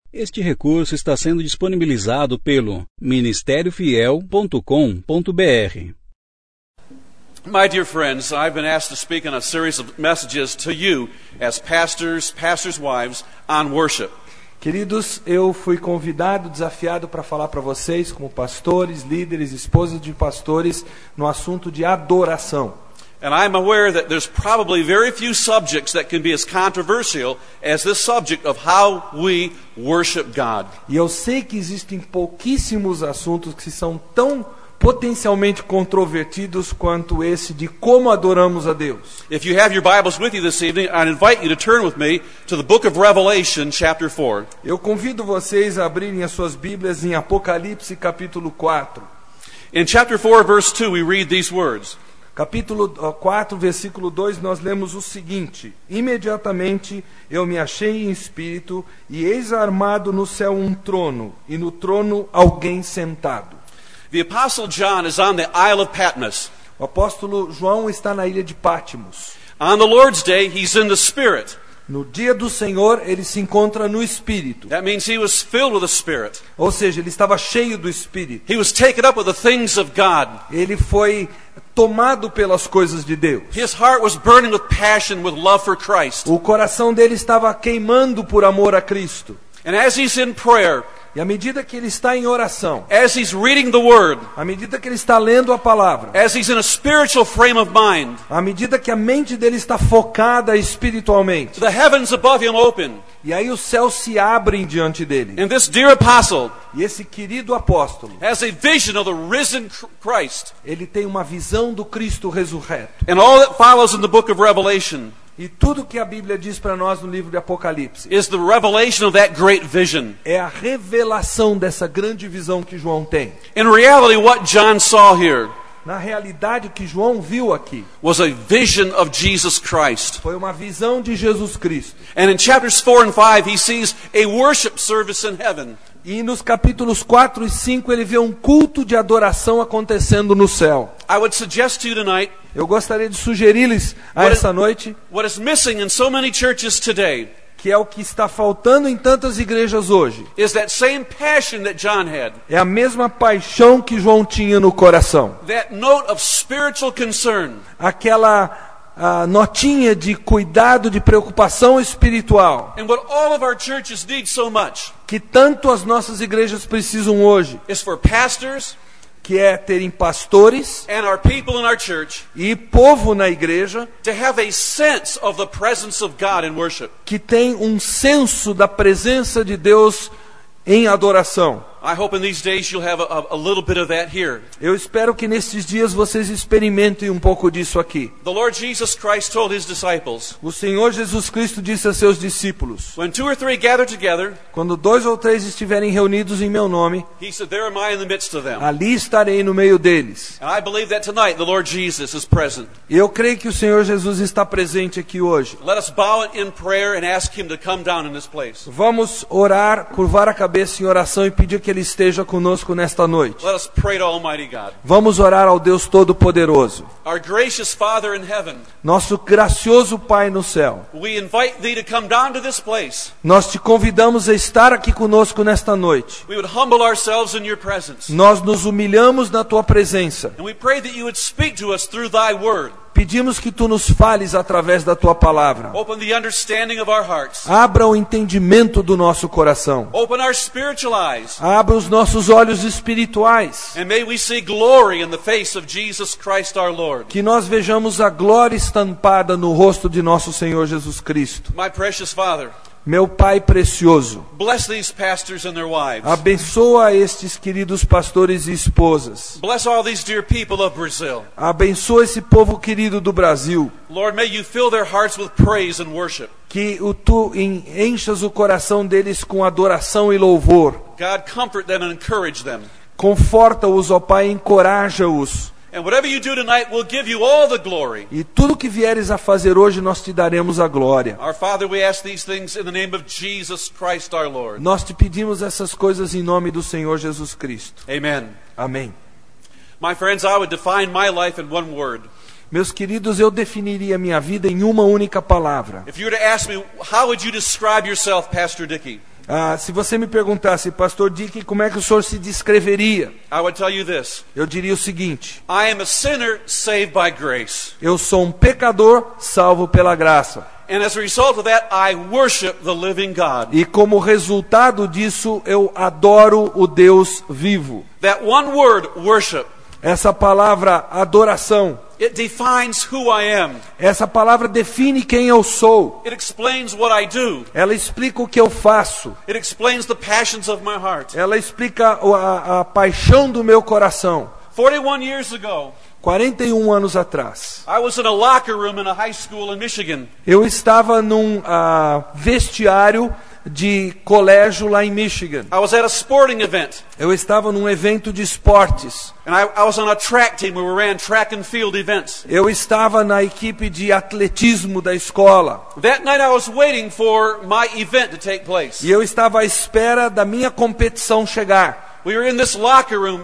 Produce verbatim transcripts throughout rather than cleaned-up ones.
Este recurso está sendo disponibilizado pelo ministério fiel ponto com ponto br. My dear friends, I've been asked to speak on a series of messages to you as pastors, pastors' wives, on worship. Queridos, eu fui convidado, desafiado para falar para vocês, como pastores, líderes, esposas de pastores, no assunto de adoração. And I'm aware that there's probably very few subjects that can be as controversial as this subject of how we worship God. E eu sei que existem pouquíssimos assuntos que são tão potencialmente controvertidos quanto esse de como adoramos a Deus. If you have your Bibles with you this evening, I'd invite you to turn with me to the book of Revelation, chapter four. Eu convido vocês a abrirem as suas Bíblias em Apocalipse capítulo quatro. In chapter four, verse two, we read these words. Capítulo quatro, versículo dois, nós lemos o seguinte: imediatamente eu me achei em espírito, e eis armado no céu um trono, e no trono alguém sentado. The Apostle John is on the Isle of Patmos. O apóstolo João está na ilha de Pátimos. On the Lord's day, he's in the Spirit. No dia do Senhor, ele se encontra no Espírito. That means he was filled with the Spirit. Ou seja, ele estava cheio do Espírito. He was taken up with the things of God. Ele foi tomado pelas coisas de Deus. His heart was burning with passion, with love for Christ. O coração dele estava queimando por amor a Cristo. And as he's in prayer, e à medida que ele está em oração, as he's reading the Word, à medida que ele está lendo a palavra, as he's in a spiritual frame of mind, à medida que a mente dele está focada espiritualmente, the heavens above him open, e aí os céus se abrem diante dele. and this dear apostle E esse querido apóstolo, has a vision of the risen Christ. ele tem uma visão do Cristo ressurreto. And all that follows in the book of Revelation E tudo que a Bíblia diz para nós no livro de Apocalipse is the revelation of that great vision. é a revelação dessa grande visão que João tem. In reality, what John saw here Na realidade, o que João viu aqui was a vision of Jesus Christ. foi uma visão de Jesus Cristo. And in chapters four and five, he sees a worship service in heaven. E nos capítulos quatro e cinco ele vê um culto de adoração acontecendo no céu. I would suggest to you tonight, Eu gostaria de sugerir-lhes a What essa is- noite, what is missing in so many churches today que é o que está faltando em tantas igrejas hoje, is that same passion that John had, é a mesma paixão que João tinha no coração. that note of spiritual concern, Aquela a notinha de cuidado, de preocupação espiritual, and what all of our churches need so much que tanto as nossas igrejas precisam hoje, is for pastors que é terem pastores and our people in our church e povo na igreja to have a sense of the presence of God in worship. que tem um senso da presença de Deus em adoração. I hope in these days you'll have a, a little bit of that here. Eu espero que nestes dias vocês experimentem um pouco disso aqui. The Lord Jesus Christ told his disciples, O Senhor Jesus Cristo disse a seus discípulos: when two or three gather together, quando dois ou três estiverem reunidos em meu nome, he said, there am I in the midst of them. ali estarei no meio deles. And I believe that tonight the Lord Jesus is present. E eu creio que o Senhor Jesus está presente aqui hoje. Let us bow in prayer and ask him to come down in this place. Vamos orar, curvar a cabeça em oração e pedir que Ele esteja conosco nesta noite. Let us pray to Almighty God. Vamos orar ao Deus Todo-Poderoso. Our gracious Father in heaven, Nosso gracioso Pai no céu, we invite thee to come down to this place. nós te convidamos a estar aqui conosco nesta noite. We would humble ourselves in your presence. Nós nos humilhamos na Tua presença. And we pray that you would speak to us through thy word. Pedimos que Tu nos fales através da Tua palavra. Open the understanding of our hearts. Abra o entendimento do nosso coração. Open our spiritual eyes. Abra os nossos olhos espirituais. And may we see glory in the face of Jesus Christ our Lord. Que nós vejamos a glória estampada no rosto de nosso Senhor Jesus Cristo. My precious Father, Meu Pai precioso, bless these pastors and their wives. abençoa estes queridos pastores e esposas. Bless all these dear people of Brazil. Abençoa esse povo querido do Brasil. Lord, may you fill their hearts with praise and worship. Que o Tu en- enchas o coração deles com adoração e louvor. God, comfort them and encourage them. Conforta-os, ó Pai, encoraja-os. And whatever you do tonight, we'll give you all the glory. E tudo que vieres a fazer hoje, nós te daremos a glória. Our Father, we ask these things in the name of Jesus Christ our Lord. Nós te pedimos essas coisas em nome do Senhor Jesus Cristo. Amen. Amém. My friends, I would define my life in one word. Meus queridos, eu definiria minha vida em uma única palavra. If you were to ask me, how would you describe yourself, Pastor Dickey? Ah, se você me perguntasse, Pastor Dick, como é que o senhor se descreveria? I would tell you this. Eu diria o seguinte: I am a sinner saved by grace. eu sou um pecador salvo pela graça. And as a result of that, I worship the living God. E como resultado disso, eu adoro o Deus vivo. That one word, worship, Essa palavra adoração, it defines who I am. essa palavra define quem eu sou. It explains what I do. Ela explica o que eu faço. It explains the passions of my heart. Ela explica a, a paixão do meu coração. forty-one years ago, quarenta e um anos atrás, I was in a locker room in a high school in Michigan. eu estava num ah, vestiário de colégio lá em Michigan. I was at a sporting event. Eu estava num evento de esportes. And I, I was on a track team where we ran track and field events. Eu estava na equipe de atletismo da escola. That night I was waiting for my event to take place. E eu estava à espera da minha competição chegar. We were in this locker room.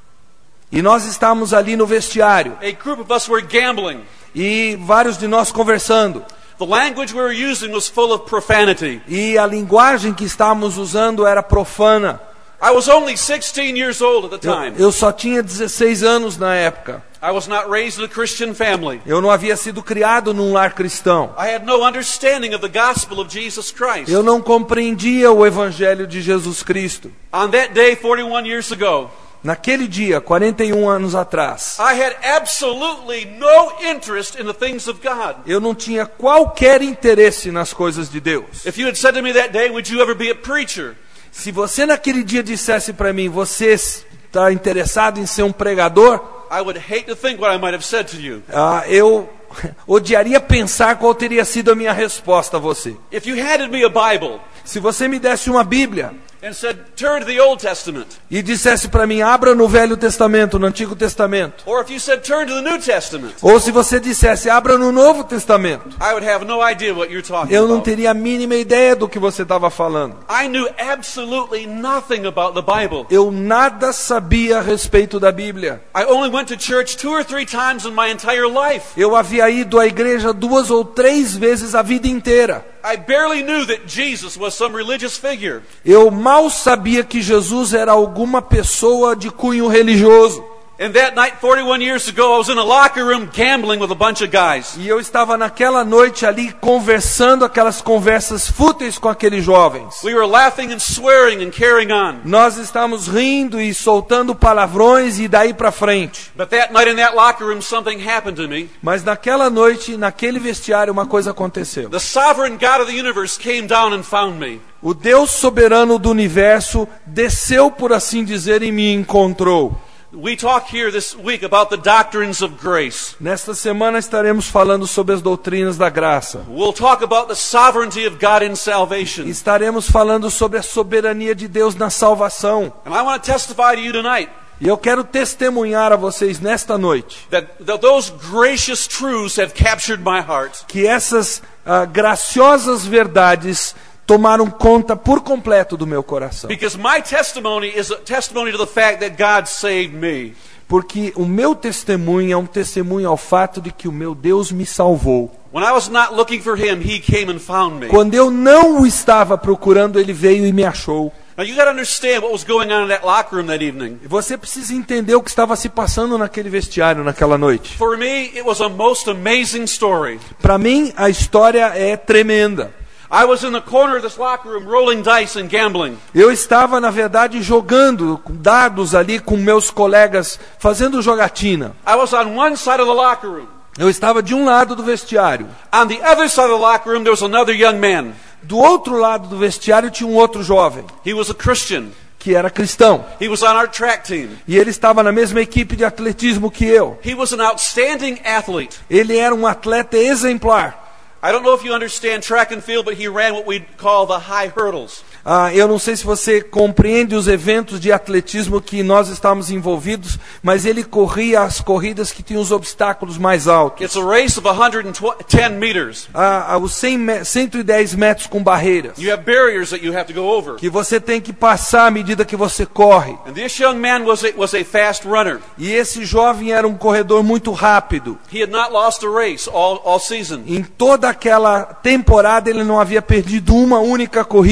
E nós estávamos ali no vestiário. A group of us were gambling. E vários de nós conversando. The language we were using was full of profanity. E a linguagem que estávamos usando era profana. I was only sixteen years old at the Eu, time. eu só tinha dezesseis anos na época. I was not raised in a Christian family. Eu não havia sido criado num lar cristão. I had no understanding of the gospel of Jesus Christ. Eu não compreendia o evangelho de Jesus Cristo. On that day, forty-one years ago, Naquele dia, quarenta e um anos atrás, I had absolutely no interest in the things of God. eu não tinha qualquer interesse nas coisas de Deus. If you had said to me that day, would you ever be a preacher? Se você naquele dia dissesse para mim, você está interessado em ser um pregador? I would hate to think what I might have said to you. Ah, eu odiaria pensar qual teria sido a minha resposta a você. If you handed me a Bible Se você me desse uma Bíblia and said, turn to the Old Testament, e dissesse para mim, abra no Velho Testamento, no Antigo Testamento. or if you said, turn to the New Testament, Ou se você dissesse, abra no Novo Testamento. I would have no idea what you're talking Eu não about. teria a mínima ideia do que você estava falando. I knew absolutely nothing about the Bible. Eu nada sabia a respeito da Bíblia. I only went to church two or three times in my entire life. Eu havia ido à igreja duas ou três vezes a vida inteira. I barely knew that Jesus was some religious figure. Eu mal sabia que Jesus era alguma pessoa de cunho religioso. And that night, forty-one years ago, I was in a locker room gambling with a bunch of guys. E eu estava naquela noite ali conversando aquelas conversas fúteis com aqueles jovens. We were laughing and swearing and carrying on. Nós estávamos rindo e soltando palavrões e daí para frente. But that night in that locker room, something happened to me. Mas naquela noite, naquele vestiário, uma coisa aconteceu. The sovereign God of the universe came down and found me. O Deus soberano do universo desceu, por assim dizer, e me encontrou. We talk here this week about the doctrines of grace. Nesta semana estaremos falando sobre as doutrinas da graça. We'll talk about the sovereignty of God in salvation. Estaremos falando sobre a soberania de Deus na salvação. And I want to testify to you tonight E eu quero testemunhar a vocês nesta noite that, that those gracious truths have captured my heart. que essas ah, graciosas verdades tomaram conta por completo do meu coração. Because my testimony is a testimony to the fact that God saved me. Porque o meu testemunho é um testemunho ao fato de que o meu Deus me salvou. When I was not looking for Him, He came and found me. Quando eu não o estava procurando, Ele veio e me achou. Now you got to understand what was going on in that locker room that evening. Você precisa entender o que estava se passando naquele vestiário naquela noite. For me, it was a most amazing story. Para mim, a história é tremenda. I was in the corner of this locker room rolling dice and gambling. Eu estava, na verdade, jogando dados ali com meus colegas, fazendo jogatina. I was on one side of the locker room. Eu estava de um lado do vestiário. On the other side of the locker room, there was another young man. Do outro lado do vestiário tinha um outro jovem, He was a Christian. que era cristão. He was on our track team. E ele estava na mesma equipe de atletismo que eu. He was an outstanding athlete. Ele era um atleta exemplar. I don't know if you understand track and field, but he ran what we'd call the high hurdles. Ah, eu não sei se você compreende os eventos de atletismo que nós estávamos envolvidos, mas ele corria as corridas que tinham os obstáculos mais altos. It's a race of one hundred ten meters. Ah, os cem me- cento e dez metros com barreiras, You have barriers that you have to go over. que você tem que passar à medida que você corre. And this young man was a, was a fast runner. E esse jovem era um corredor muito rápido. He had not lost a race all, all season. Em toda aquela temporada ele não havia perdido uma única corrida.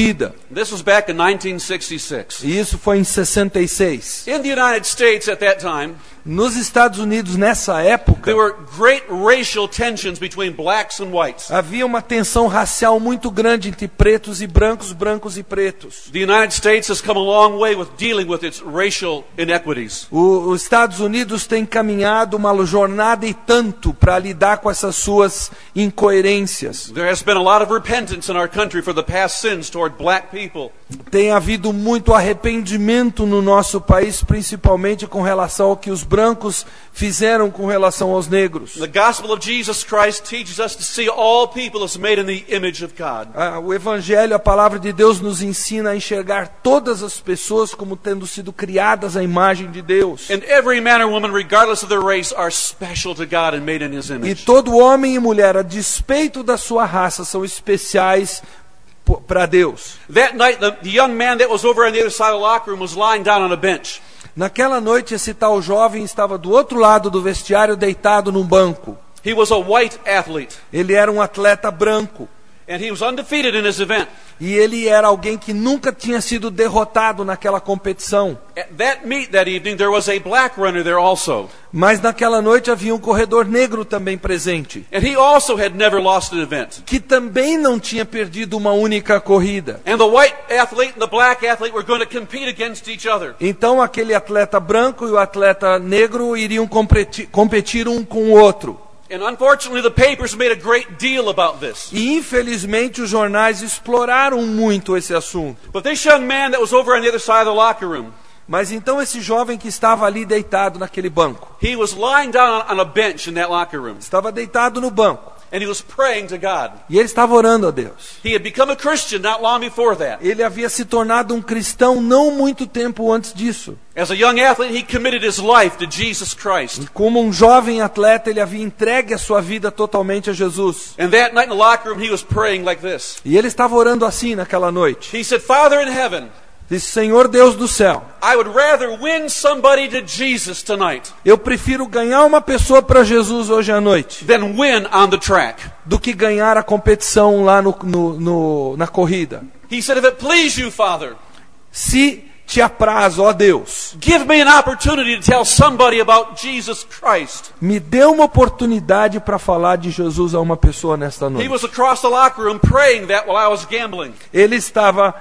This was back in nineteen sixty-six. E isso foi em sessenta e seis. In the United States at that time, Nos Estados Unidos, nessa época, there were great racial tensions between blacks and whites. havia uma tensão racial muito grande entre pretos e brancos, brancos e pretos. The United States has come a long way with dealing with its racial inequities. O, os Estados Unidos têm caminhado uma jornada e tanto para lidar com essas suas incoerências. There has been a lot of repentance in our country for the past sins toward black people. Tem havido muito arrependimento no nosso país, principalmente com relação ao que os brancos fizeram com relação aos negros. The gospel of Jesus Christ teaches us to see all people as made in the image of God. Ah, o Evangelho, a palavra de Deus, nos ensina a enxergar todas as pessoas como tendo sido criadas à imagem de Deus. And every man or woman, regardless of their race, are special to God and made in His E image. todo homem e mulher, a despeito da sua raça, são especiais para Deus. That night, the, the young man that was over on the other side of the locker room was lying down on a bench. Naquela noite, esse tal jovem estava do outro lado do vestiário, deitado num banco. He was a white athlete, Ele era um atleta branco. and he was undefeated in his event. E ele era alguém que nunca tinha sido derrotado naquela competição. At that meet that evening, there was a black runner there also. Mas naquela noite havia um corredor negro também presente, And he also had never lost an event. que também não tinha perdido uma única corrida. And the white athlete and the black athlete were going to compete against each other. Então aquele atleta branco e o atleta negro iriam competir, competir um com o outro. And unfortunately, the papers made a great deal about this. E infelizmente os jornais exploraram muito esse assunto. But this young man that was over on the other side of the locker room, Mas então esse jovem que estava ali deitado naquele banco, he was lying down on a bench in that locker room, estava deitado no banco, and he was praying to God. e ele estava orando a Deus. He had become a Christian not long before that. Ele havia se tornado um cristão não muito tempo antes disso. As a young athlete, he committed his life to Jesus Christ. E como um jovem atleta, ele havia entregue a sua vida totalmente a Jesus. And that night in the locker room, he was praying like this. E ele estava orando assim naquela noite. He said, Father in heaven, Disse, Senhor Deus do céu, I would rather win somebody to Jesus tonight eu prefiro ganhar uma pessoa para Jesus hoje à noite than win on the track. do que ganhar a competição lá no, no, no, na corrida. He said, if it please you, Father, Se te apraz, ó Deus, give me an opportunity to tell somebody about Jesus Christ. me dê uma oportunidade para falar de Jesus a uma pessoa nesta He noite. was across the locker room praying that while I was gambling. Ele estava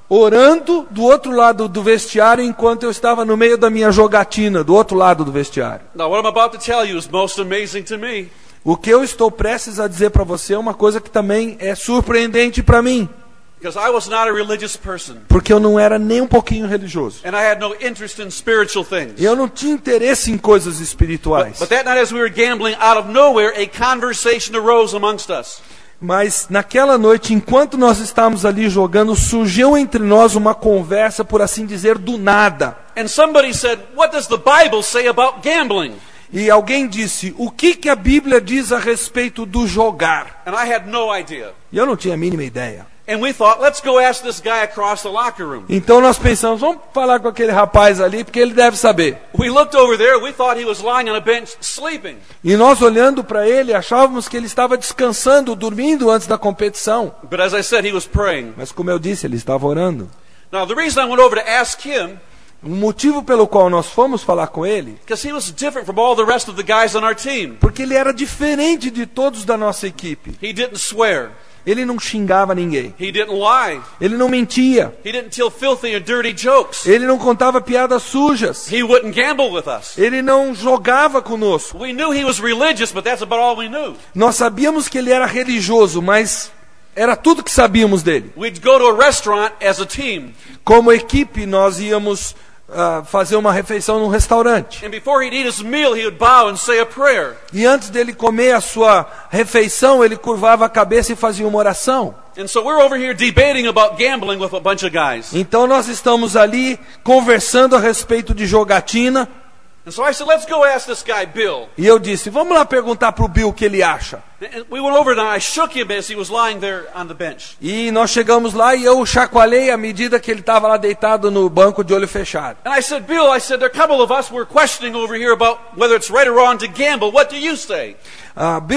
orando do outro lado do vestiário enquanto eu estava no meio da minha jogatina, do outro lado do vestiário. Now, what I'm about to tell you is most amazing to me. O que eu estou prestes a dizer para você é uma coisa que também é surpreendente para mim, Because I was not a religious person. porque eu não era nem um pouquinho religioso. And I had no interest in spiritual things. Eu não tinha interesse em coisas espirituais. But that night as we were gambling, out of nowhere, a conversation arose amongst us. Mas naquela noite, enquanto nós estávamos ali jogando, surgiu entre nós uma conversa, por assim dizer, do nada. And somebody said, what does the Bible say about gambling? E alguém disse, o que, que a Bíblia diz a respeito do jogar? And I had no idea. E eu não tinha a mínima ideia. And we thought, let's go ask this guy across the locker room. Então nós pensamos, vamos falar com aquele rapaz ali, porque ele deve saber. We looked over there, we thought he was lying on a bench sleeping. E nós olhando para ele, achávamos que ele estava descansando, dormindo antes da competição. But as I said, he was praying. Mas como eu disse, ele estava orando. Now, the reason I went over to ask him, Um motivo pelo qual nós fomos falar com ele, because he was different from all the rest of the guys on our team. porque ele era diferente de todos da nossa equipe. He didn't swear. Ele não xingava ninguém. He didn't lie. Ele não mentia. He didn't tell filthy and dirty jokes. Ele não contava piadas sujas. He wouldn't gamble with us. Ele não jogava conosco. We knew he was religious, but that's about all we knew. Nós sabíamos que ele era religioso, mas era tudo que sabíamos dele. We'd go to a restaurant as a team. Como equipe, nós íamos uh, fazer uma refeição num restaurante. And before he'd eat his meal, he would bow and say a prayer. E antes dele comer a sua refeição, ele curvava a cabeça e fazia uma oração. And so we're over here debating about gambling with a bunch of guys. Então nós estamos ali conversando a respeito de jogatina. And so I said, let's go ask this guy, Bill. E eu disse, vamos lá perguntar para o Bill o que ele acha. And we went over and I shook him as he was lying there on the bench. E nós chegamos lá e eu o chacoalhei à medida que ele estava lá deitado no banco de olho fechado. And I said, Bill, I said, there are a couple of us were questioning over here about whether it's right or wrong to gamble. What do you say? Ah, Bill,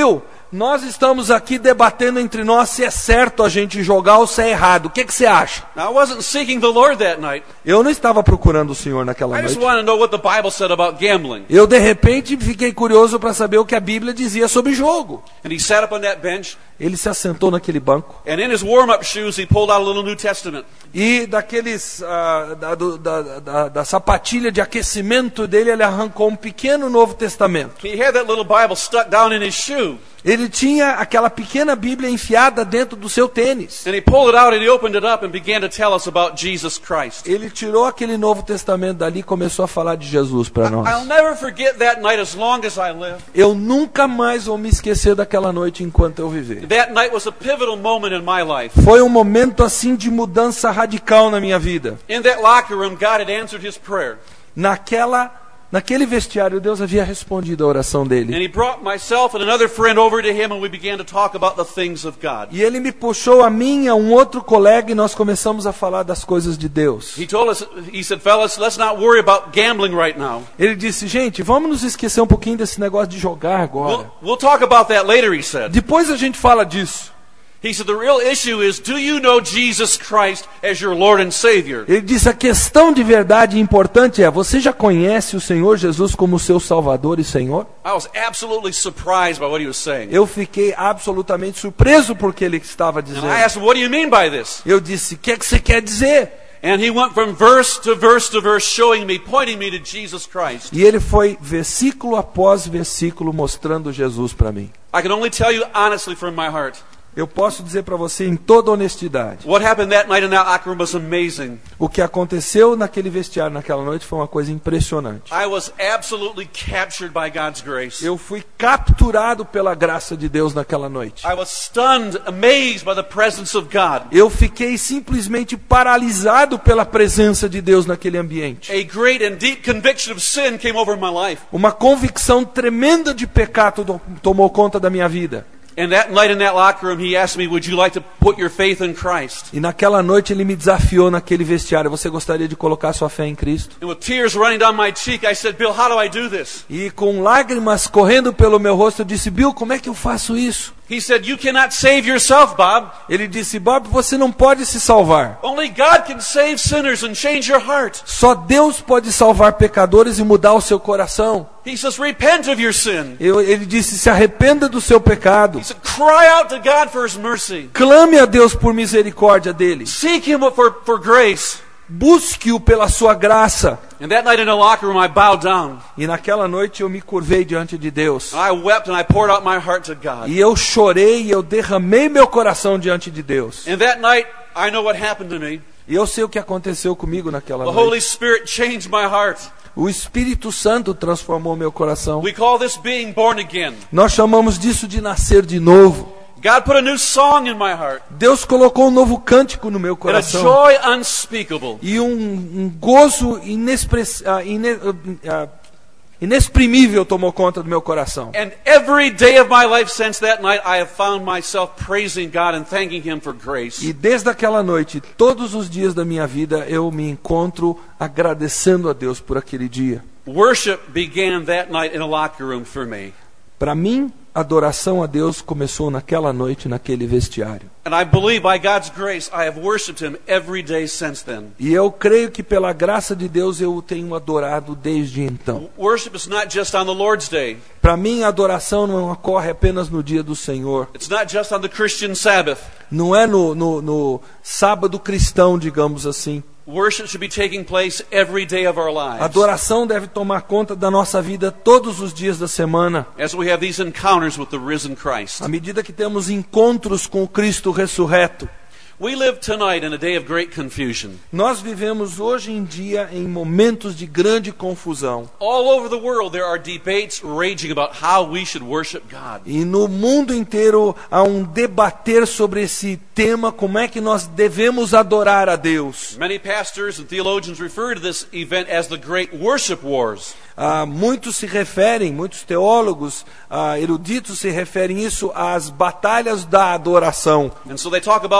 nós estamos aqui debatendo entre nós se é certo a gente jogar ou se é errado. O que, que você acha? Now, I wasn't seeking the Lord that night. Eu não estava procurando o Senhor naquela I just noite. wanted to know what the Bible said about gambling. Eu, de repente, fiquei curioso para saber o que a Bíblia dizia sobre jogo. And he sat up on that bench, Ele se assentou naquele banco. and in his warm-up shoes, he pulled out a little New Testament. E daqueles ah, da, do- da, da, da sapatilha de aquecimento dele, ele arrancou um pequeno Novo Testamento. He had that little Bible stuck down in his shoe. Ele tinha aquela pequena Bíblia enfiada dentro do seu tênis. And he pulled it out and he opened it up and began to tell us about Jesus Christ. Ele tirou aquele Novo Testamento dali e começou a falar de Jesus para I'll nós. never forget that night as long as I live. Eu nunca mais vou me esquecer daquela noite enquanto eu viver. That night was a pivotal moment in my life. Foi um momento assim de mudança radical na minha vida. In that locker room, God had answered his prayer. Naquela, naquele vestiário, Deus havia respondido a oração And dele. he brought myself and another friend over to him and we began to talk about the things of God. E ele me puxou a mim e a um outro colega e nós começamos a falar das coisas de Deus. He told us, he said, fellas, let's not worry about gambling right now. Ele disse, gente, vamos nos esquecer um pouquinho desse negócio de jogar agora. We'll, we'll talk about that later, he said. Depois a gente fala disso. He said, the real issue is, do you know Jesus Christ as your Lord and Savior? Ele disse, a questão de verdade importante é, você já conhece o Senhor Jesus como seu Salvador e Senhor? I was absolutely surprised by what he was saying. Eu fiquei absolutamente surpreso por que ele estava And dizendo. I asked him, what do you mean by this? Eu disse, o que é que você quer dizer? And he went from verse to verse to verse, showing me, pointing me to Jesus Christ. E ele foi versículo após versículo mostrando Jesus para mim. I can only tell you honestly from my heart, Eu posso dizer para você em toda honestidade, what happened that night in that locker room was amazing. o que aconteceu naquele vestiário naquela noite foi uma coisa impressionante. I was absolutely captured by God's grace. Eu fui capturado pela graça de Deus naquela noite. I was stunned, amazed by the presence of God. Eu fiquei simplesmente paralisado pela presença de Deus naquele ambiente. A great and deep conviction of sin came over my life. Uma convicção tremenda de pecado to- tomou conta da minha vida. And that night in that locker room, he asked me, would you like to put your faith in Christ? E naquela noite ele me desafiou naquele vestiário. Você gostaria de colocar sua fé em Cristo? And with tears running down my cheek, I said, Bill, how do I do this? E com lágrimas correndo pelo meu rosto, eu disse, Bill, como é que eu faço isso? He said, you cannot save yourself, Bob. Ele disse, Bob, você não pode se salvar. Only God can save sinners and change your heart. Só Deus pode salvar pecadores e mudar o seu coração. He says, repent of your sin. Eu, ele disse, se arrependa do seu pecado. He said, cry out to God for his mercy. Clame a Deus por misericórdia dele. Seek him for, for grace. Busque-o pela sua graça. And that night in the locker room, I bowed down. E naquela noite eu me curvei diante de Deus. I wept and I poured out my heart to God. E eu chorei e eu derramei meu coração diante de Deus. And that night, I know what happened to me. E eu sei o que aconteceu comigo naquela The Holy noite. Spirit changed my heart. O Espírito Santo transformou meu coração. We call this being born again. Nós chamamos disso de nascer de novo. God put a new song in my heart. Deus colocou um novo cântico no meu And a coração. joy unspeakable. E um, um gozo inexpress, ah, ine, ah, inexprimível tomou conta do meu coração. And every day of my life since that night, I have found myself praising God and thanking Him for grace. E desde aquela noite, todos os dias da minha vida, eu me encontro agradecendo a Deus por aquele dia. Worship began that night in a locker room for me. Para mim, a adoração a Deus começou naquela noite, naquele vestiário. And I believe by God's grace, I have worshiped Him every day since then. E eu creio que pela graça de Deus eu o tenho adorado desde então. Worship is not just on the Lord's Day. Para mim, a adoração não ocorre apenas no dia do Senhor. It's not just on the Christian Sabbath. Não é no, no, no sábado cristão, digamos assim. Worship should be taking place every day of our lives. A adoração deve tomar conta da nossa vida todos os dias da semana. As we have these encounters with the risen Christ. À medida que temos encontros com o Cristo ressurreto. We live tonight in a day of great confusion. Nós vivemos hoje em dia em momentos de grande confusão. All over the world there are debates raging about how we should worship God. E no mundo inteiro há um debater sobre esse tema, como é que nós devemos adorar a Deus. Many pastors and theologians refer to this event as the Great Worship Wars. Ah, muitos se referem, muitos teólogos, ah, eruditos se referem isso às batalhas da adoração. And so they talk about tradition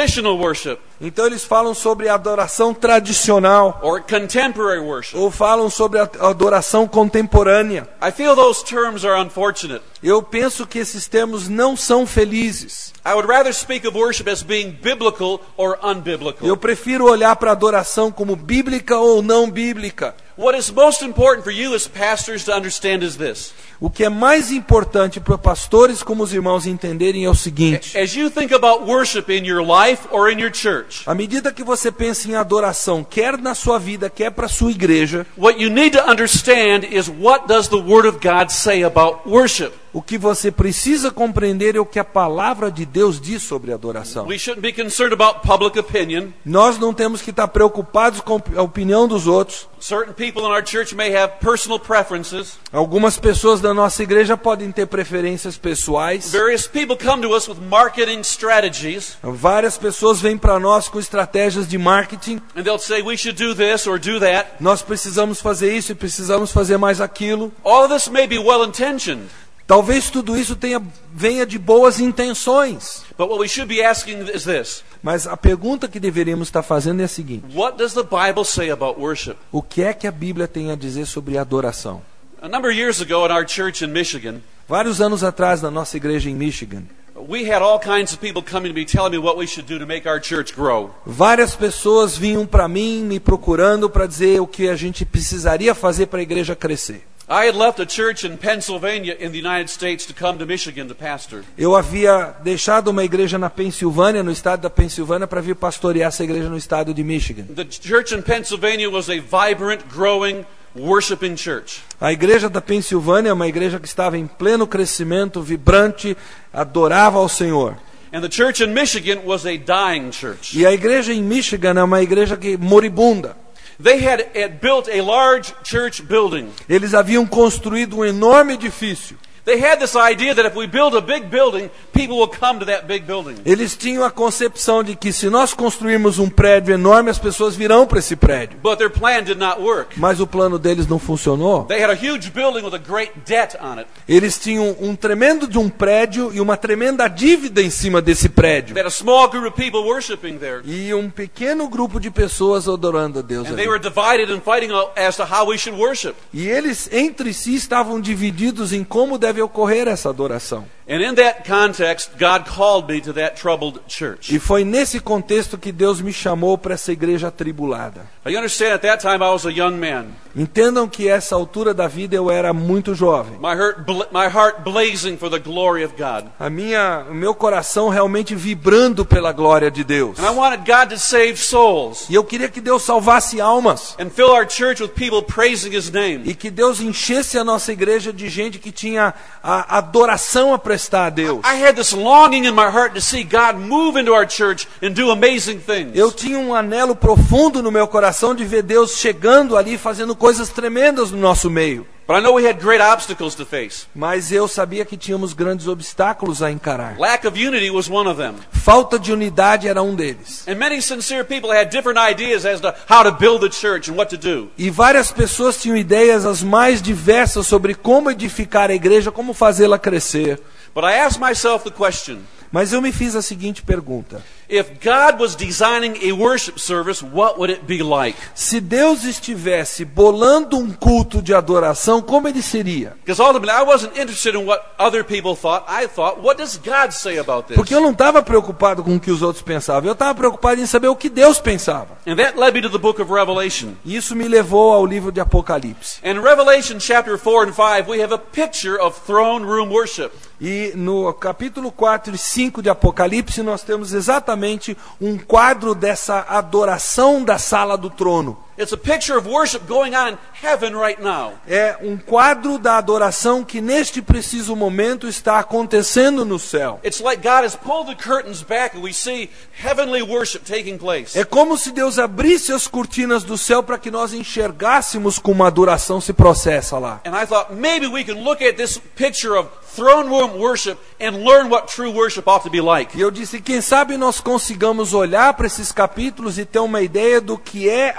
traditional worship Então eles falam sobre adoração tradicional, or contemporary worship. ou falam sobre a adoração contemporânea. I feel those terms are unfortunate. Eu penso que esses termos não são felizes. I would rather speak of worship as being biblical or unbiblical. Eu prefiro olhar para a adoração como bíblica ou não bíblica. What is most important for you as pastors to understand is this. O que é mais importante para pastores como os irmãos entenderem é o seguinte: As you think about worship in your life or in your church, à medida que você pensa em adoração, quer na sua vida, quer para a sua igreja, what you need to understand is what does the Word of God say about worship. o que você precisa compreender é o que a palavra de Deus diz sobre adoração. We shouldn't be concerned about public opinion. Nós não temos que estar preocupados com a opinião dos outros. Certain people in our church may have personal preferences. Algumas pessoas da nossa igreja podem ter preferências pessoais. Various people come to us with marketing strategies, Várias pessoas vêm para nós com estratégias de marketing. and they'll say we should do this or do that. Nós precisamos fazer isso e precisamos fazer mais aquilo. All of this may be well-intentioned, Talvez tudo isso tenha, venha de boas intenções. but what we should be asking is this. Mas a pergunta que deveríamos estar fazendo é a seguinte: What does the Bible say about worship? o que é que a Bíblia tem a dizer sobre adoração? A number of years ago in our church in Michigan, Vários anos atrás, na nossa igreja em Michigan, we had all kinds of people coming to me telling me what we should do to make our church grow. várias pessoas vinham para mim, me procurando para dizer o que a gente precisaria fazer para a igreja crescer. I had left a church in Pennsylvania in the United States to come to Michigan to pastor. Eu havia deixado uma igreja na Pensilvânia, no estado da Pensilvânia, para vir pastorear essa igreja no estado de Michigan. The church in Pennsylvania was a vibrant, growing, worshiping church. A igreja da Pensilvânia é uma igreja que estava em pleno crescimento, vibrante, adorava ao Senhor. And the church in Michigan was a dying church. E a igreja em Michigan é uma igreja que moribunda. They had, had built a large church building. Eles haviam construído um enorme edifício. They had this idea that if we build a big building, people will come to that big building. Eles tinham a concepção de que se nós construirmos um prédio enorme, as pessoas virão para esse prédio. But their plan did not work. Mas o plano deles não funcionou. They had a huge building with a great debt on it. Eles tinham um tremendo de um prédio e uma tremenda dívida em cima desse prédio. They had a small group of people worshiping there. E um pequeno grupo de pessoas adorando a Deus And ali. they were divided and fighting as to how we should worship. E eles entre si estavam divididos em como deve ocorrer essa adoração. And in that context, God called me to that troubled church. E foi nesse contexto que Deus me chamou para essa igreja atribulada. Now you understand, at that time I was a young man. Entendam que essa altura da vida eu era muito jovem. My heart, bla- my heart blazing for the glory of God. A minha, o meu coração realmente vibrando pela glória de Deus. And I wanted God to save souls E eu queria que Deus salvasse almas. and fill our church with people praising His name. E que Deus enchesse a nossa igreja de gente que tinha a adoração a prestar a Deus. I had this longing in my heart to see God move into our church and do amazing things. Eu tinha um anelo profundo no meu coração de ver Deus chegando ali, fazendo coisas tremendas no nosso meio. But I know we had great obstacles to face. Mas eu sabia que tínhamos grandes obstáculos a encarar. Lack of unity was one of them. Falta de unidade era um deles. And many sincere people had different ideas as to how to build the church and what to do. E várias pessoas tinham ideias as mais diversas sobre como edificar a igreja, como fazê-la crescer. But I asked myself the question, Mas eu me fiz a seguinte pergunta: if God was designing a worship service, what would it be like? se Deus estivesse bolando um culto de adoração, como ele seria? Because ultimately I wasn't interested in what other people thought. I thought, what does God say about this? Porque eu não estava preocupado com o que os outros pensavam, eu estava preocupado em saber o que Deus pensava. And that led me to the book of Revelation. E isso me levou ao livro de Apocalipse. In Revelation chapter four and five, we have a picture of throne room worship. E no capítulo quatro e cinco de Apocalipse nós temos exatamente um quadro dessa adoração da sala do trono. It's a picture of worship going on in heaven right now. É um quadro da adoração que neste preciso momento está acontecendo no céu. It's like God has pulled the curtains back and we see heavenly worship taking place. É como se Deus abrisse as cortinas do céu para que nós enxergássemos como a adoração se processa lá. And I thought maybe we can look at this picture of throne room worship and learn what true worship ought to be like. E eu disse, quem sabe nós consigamos olhar para esses capítulos e ter uma ideia do que é a adoração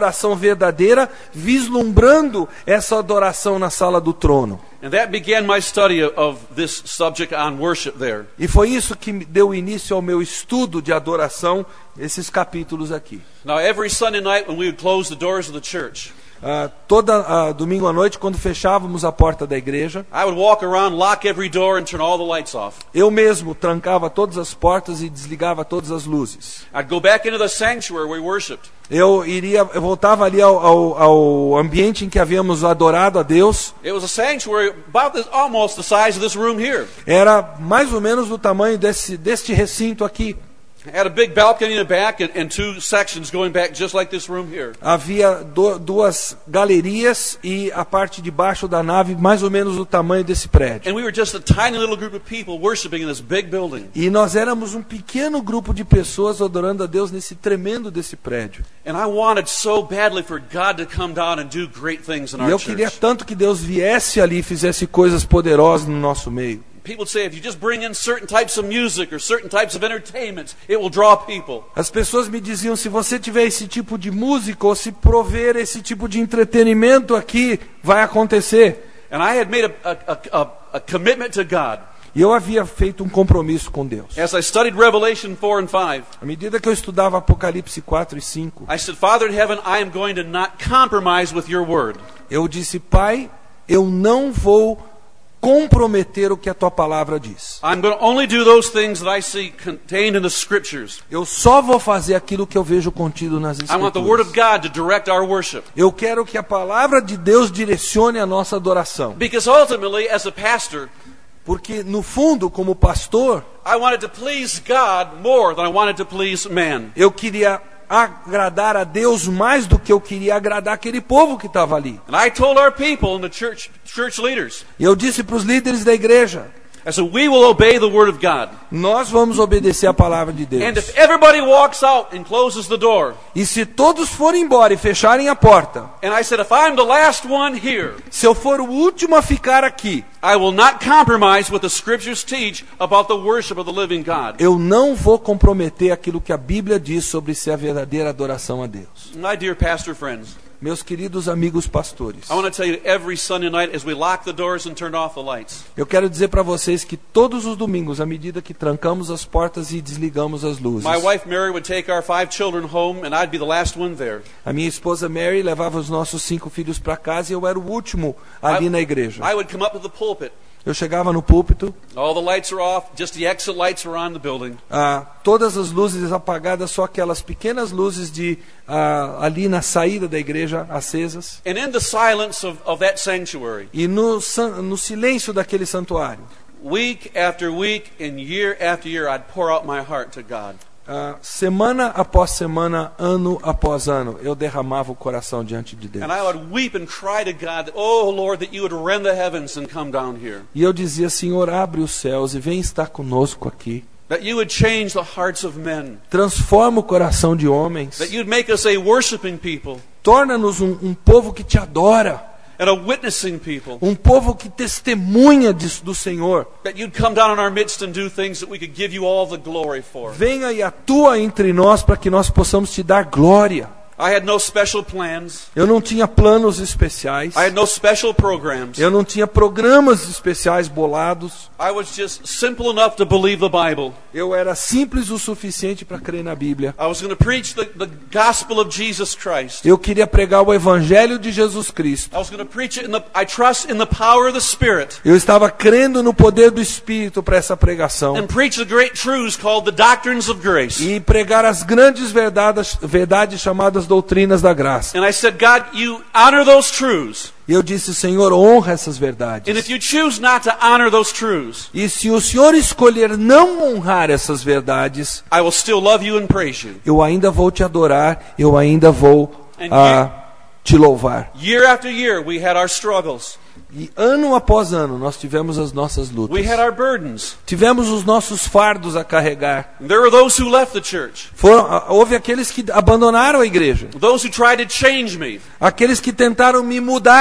adoração verdadeira, vislumbrando essa adoração na sala do trono. And that began my study of this subject on worship there. E foi isso que deu início ao meu estudo de adoração, esses capítulos aqui. Now, every Sunday night when we would close the doors of the church, Uh, toda uh, domingo à noite, quando fechávamos a porta da igreja, I would walk around, lock every door, and turn all the lights off. eu mesmo trancava todas as portas e desligava todas as luzes. I'd go back into the sanctuary where we worshipped. Eu iria, eu voltava ali ao, ao, ao ambiente em que havíamos adorado a Deus. It was a sanctuary about this, almost the size of this room here. Era mais ou menos do tamanho desse, deste recinto aqui. Had a big balcony in the back and, and two sections going back just like this room here. Havia do, duas galerias e a parte de baixo da nave mais ou menos do tamanho desse prédio. And we were just a tiny little group of people worshiping in this big building. E nós éramos um pequeno grupo de pessoas adorando a Deus nesse tremendo desse prédio. And I wanted so badly for God to come down and do great things in E our eu queria church. tanto que Deus viesse ali e fizesse coisas poderosas no nosso meio. People would say if you just bring in certain types of music or certain types of entertainment, it will draw people. As pessoas me diziam, se você tiver esse tipo de música ou se prover esse tipo de entretenimento aqui, vai acontecer. And I had made a, a, a, a commitment to God. E eu havia feito um compromisso com Deus. As I studied Revelation four and five, À medida que eu estudava Apocalipse quatro e cinco, I said, Father in heaven, I am going to not compromise with your word. eu disse, Pai, eu não vou comprometer o que a tua palavra diz. I'm going to only do those things that I see contained in the scriptures. Eu só vou fazer aquilo que eu vejo contido nas I want the word of escrituras. God to direct our worship. Eu quero que a palavra de Deus direcione a nossa adoração. Because ultimately, as a pastor, Porque, no fundo, como pastor, I wanted to please God more than I wanted to please man. eu queria agradar a Deus mais do que eu queria agradar aquele povo que estava ali. And I told our people and the church, church leaders, E eu disse para os líderes da igreja, I said, we will obey the word of God. nós vamos obedecer a palavra de And Deus. if everybody walks out and closes the door, E se todos forem embora e fecharem a porta, and I said, if I'm the last one here, se eu for o último a ficar aqui, I will not compromise what the scriptures teach about the worship of the living God. eu não vou comprometer aquilo que a Bíblia diz sobre ser a verdadeira adoração a Deus. My dear pastor friends, Meus queridos amigos pastores, I want to tell you every Sunday night as we lock the doors and turn off the lights, eu quero dizer para vocês que todos os domingos, à medida que trancamos as portas e desligamos as luzes, my wife Mary would take our five children home and I'd be the last one there. a minha esposa Mary levava os nossos cinco filhos para casa e eu era o último ali na igreja. I would come up to the pulpit. Eu chegava no púlpito, All the lights are off, just the exit lights are on the building. ah, todas as luzes apagadas, só aquelas pequenas luzes de ah, ali na saída da igreja acesas. And in the silence of, of that sanctuary, E no, san- no silêncio daquele santuário, week after week and year after year, I'd pour out my heart to God. ah, semana após semana, ano após ano, eu derramava o coração diante de Deus. And I would weep and cry to God, that, oh Lord, that you would rend the heavens and come down here. E eu dizia, Senhor, abre os céus e vem estar conosco aqui. That you would change the hearts of men. Transforma o coração de homens. That you'd make us a worshiping people Torna-nos um, um povo que te adora. and a witnessing people. Um povo que testemunha disso do Senhor. That you'd come down in our midst and do things that we could give you all the glory for. Venha e atua entre nós para que nós possamos te dar glória. I had no special plans. Eu não tinha planos especiais. I had no special programs. Eu não tinha programas especiais bolados. I was just simple enough to believe the Bible. Eu era simples o suficiente para crer na Bíblia. I was going to preach the, the gospel of Jesus Christ. Eu queria pregar o Evangelho de Jesus Cristo. I was going to preach it in the, I trust in the power of the Spirit. Eu estava crendo no poder do Espírito para essa pregação. And preach the great truths called the doctrines of grace. E pregar as grandes verdades, verdades chamadas doutrinas da graça. And I said, God, you honor those truths. E eu disse, Senhor, honra essas verdades. And if you choose not to honor those truths, E se o Senhor escolher não honrar essas verdades, I will still love you and praise you. eu ainda vou te adorar, eu ainda vou ah, te louvar. Year after year, we had our struggles. E ano após ano, nós tivemos as nossas lutas. We had our burdens. Tivemos os nossos fardos a carregar. And there were those who left the church. Foram, ah, houve aqueles que abandonaram a igreja. Those who tried to change me. Aqueles que tentaram me mudar.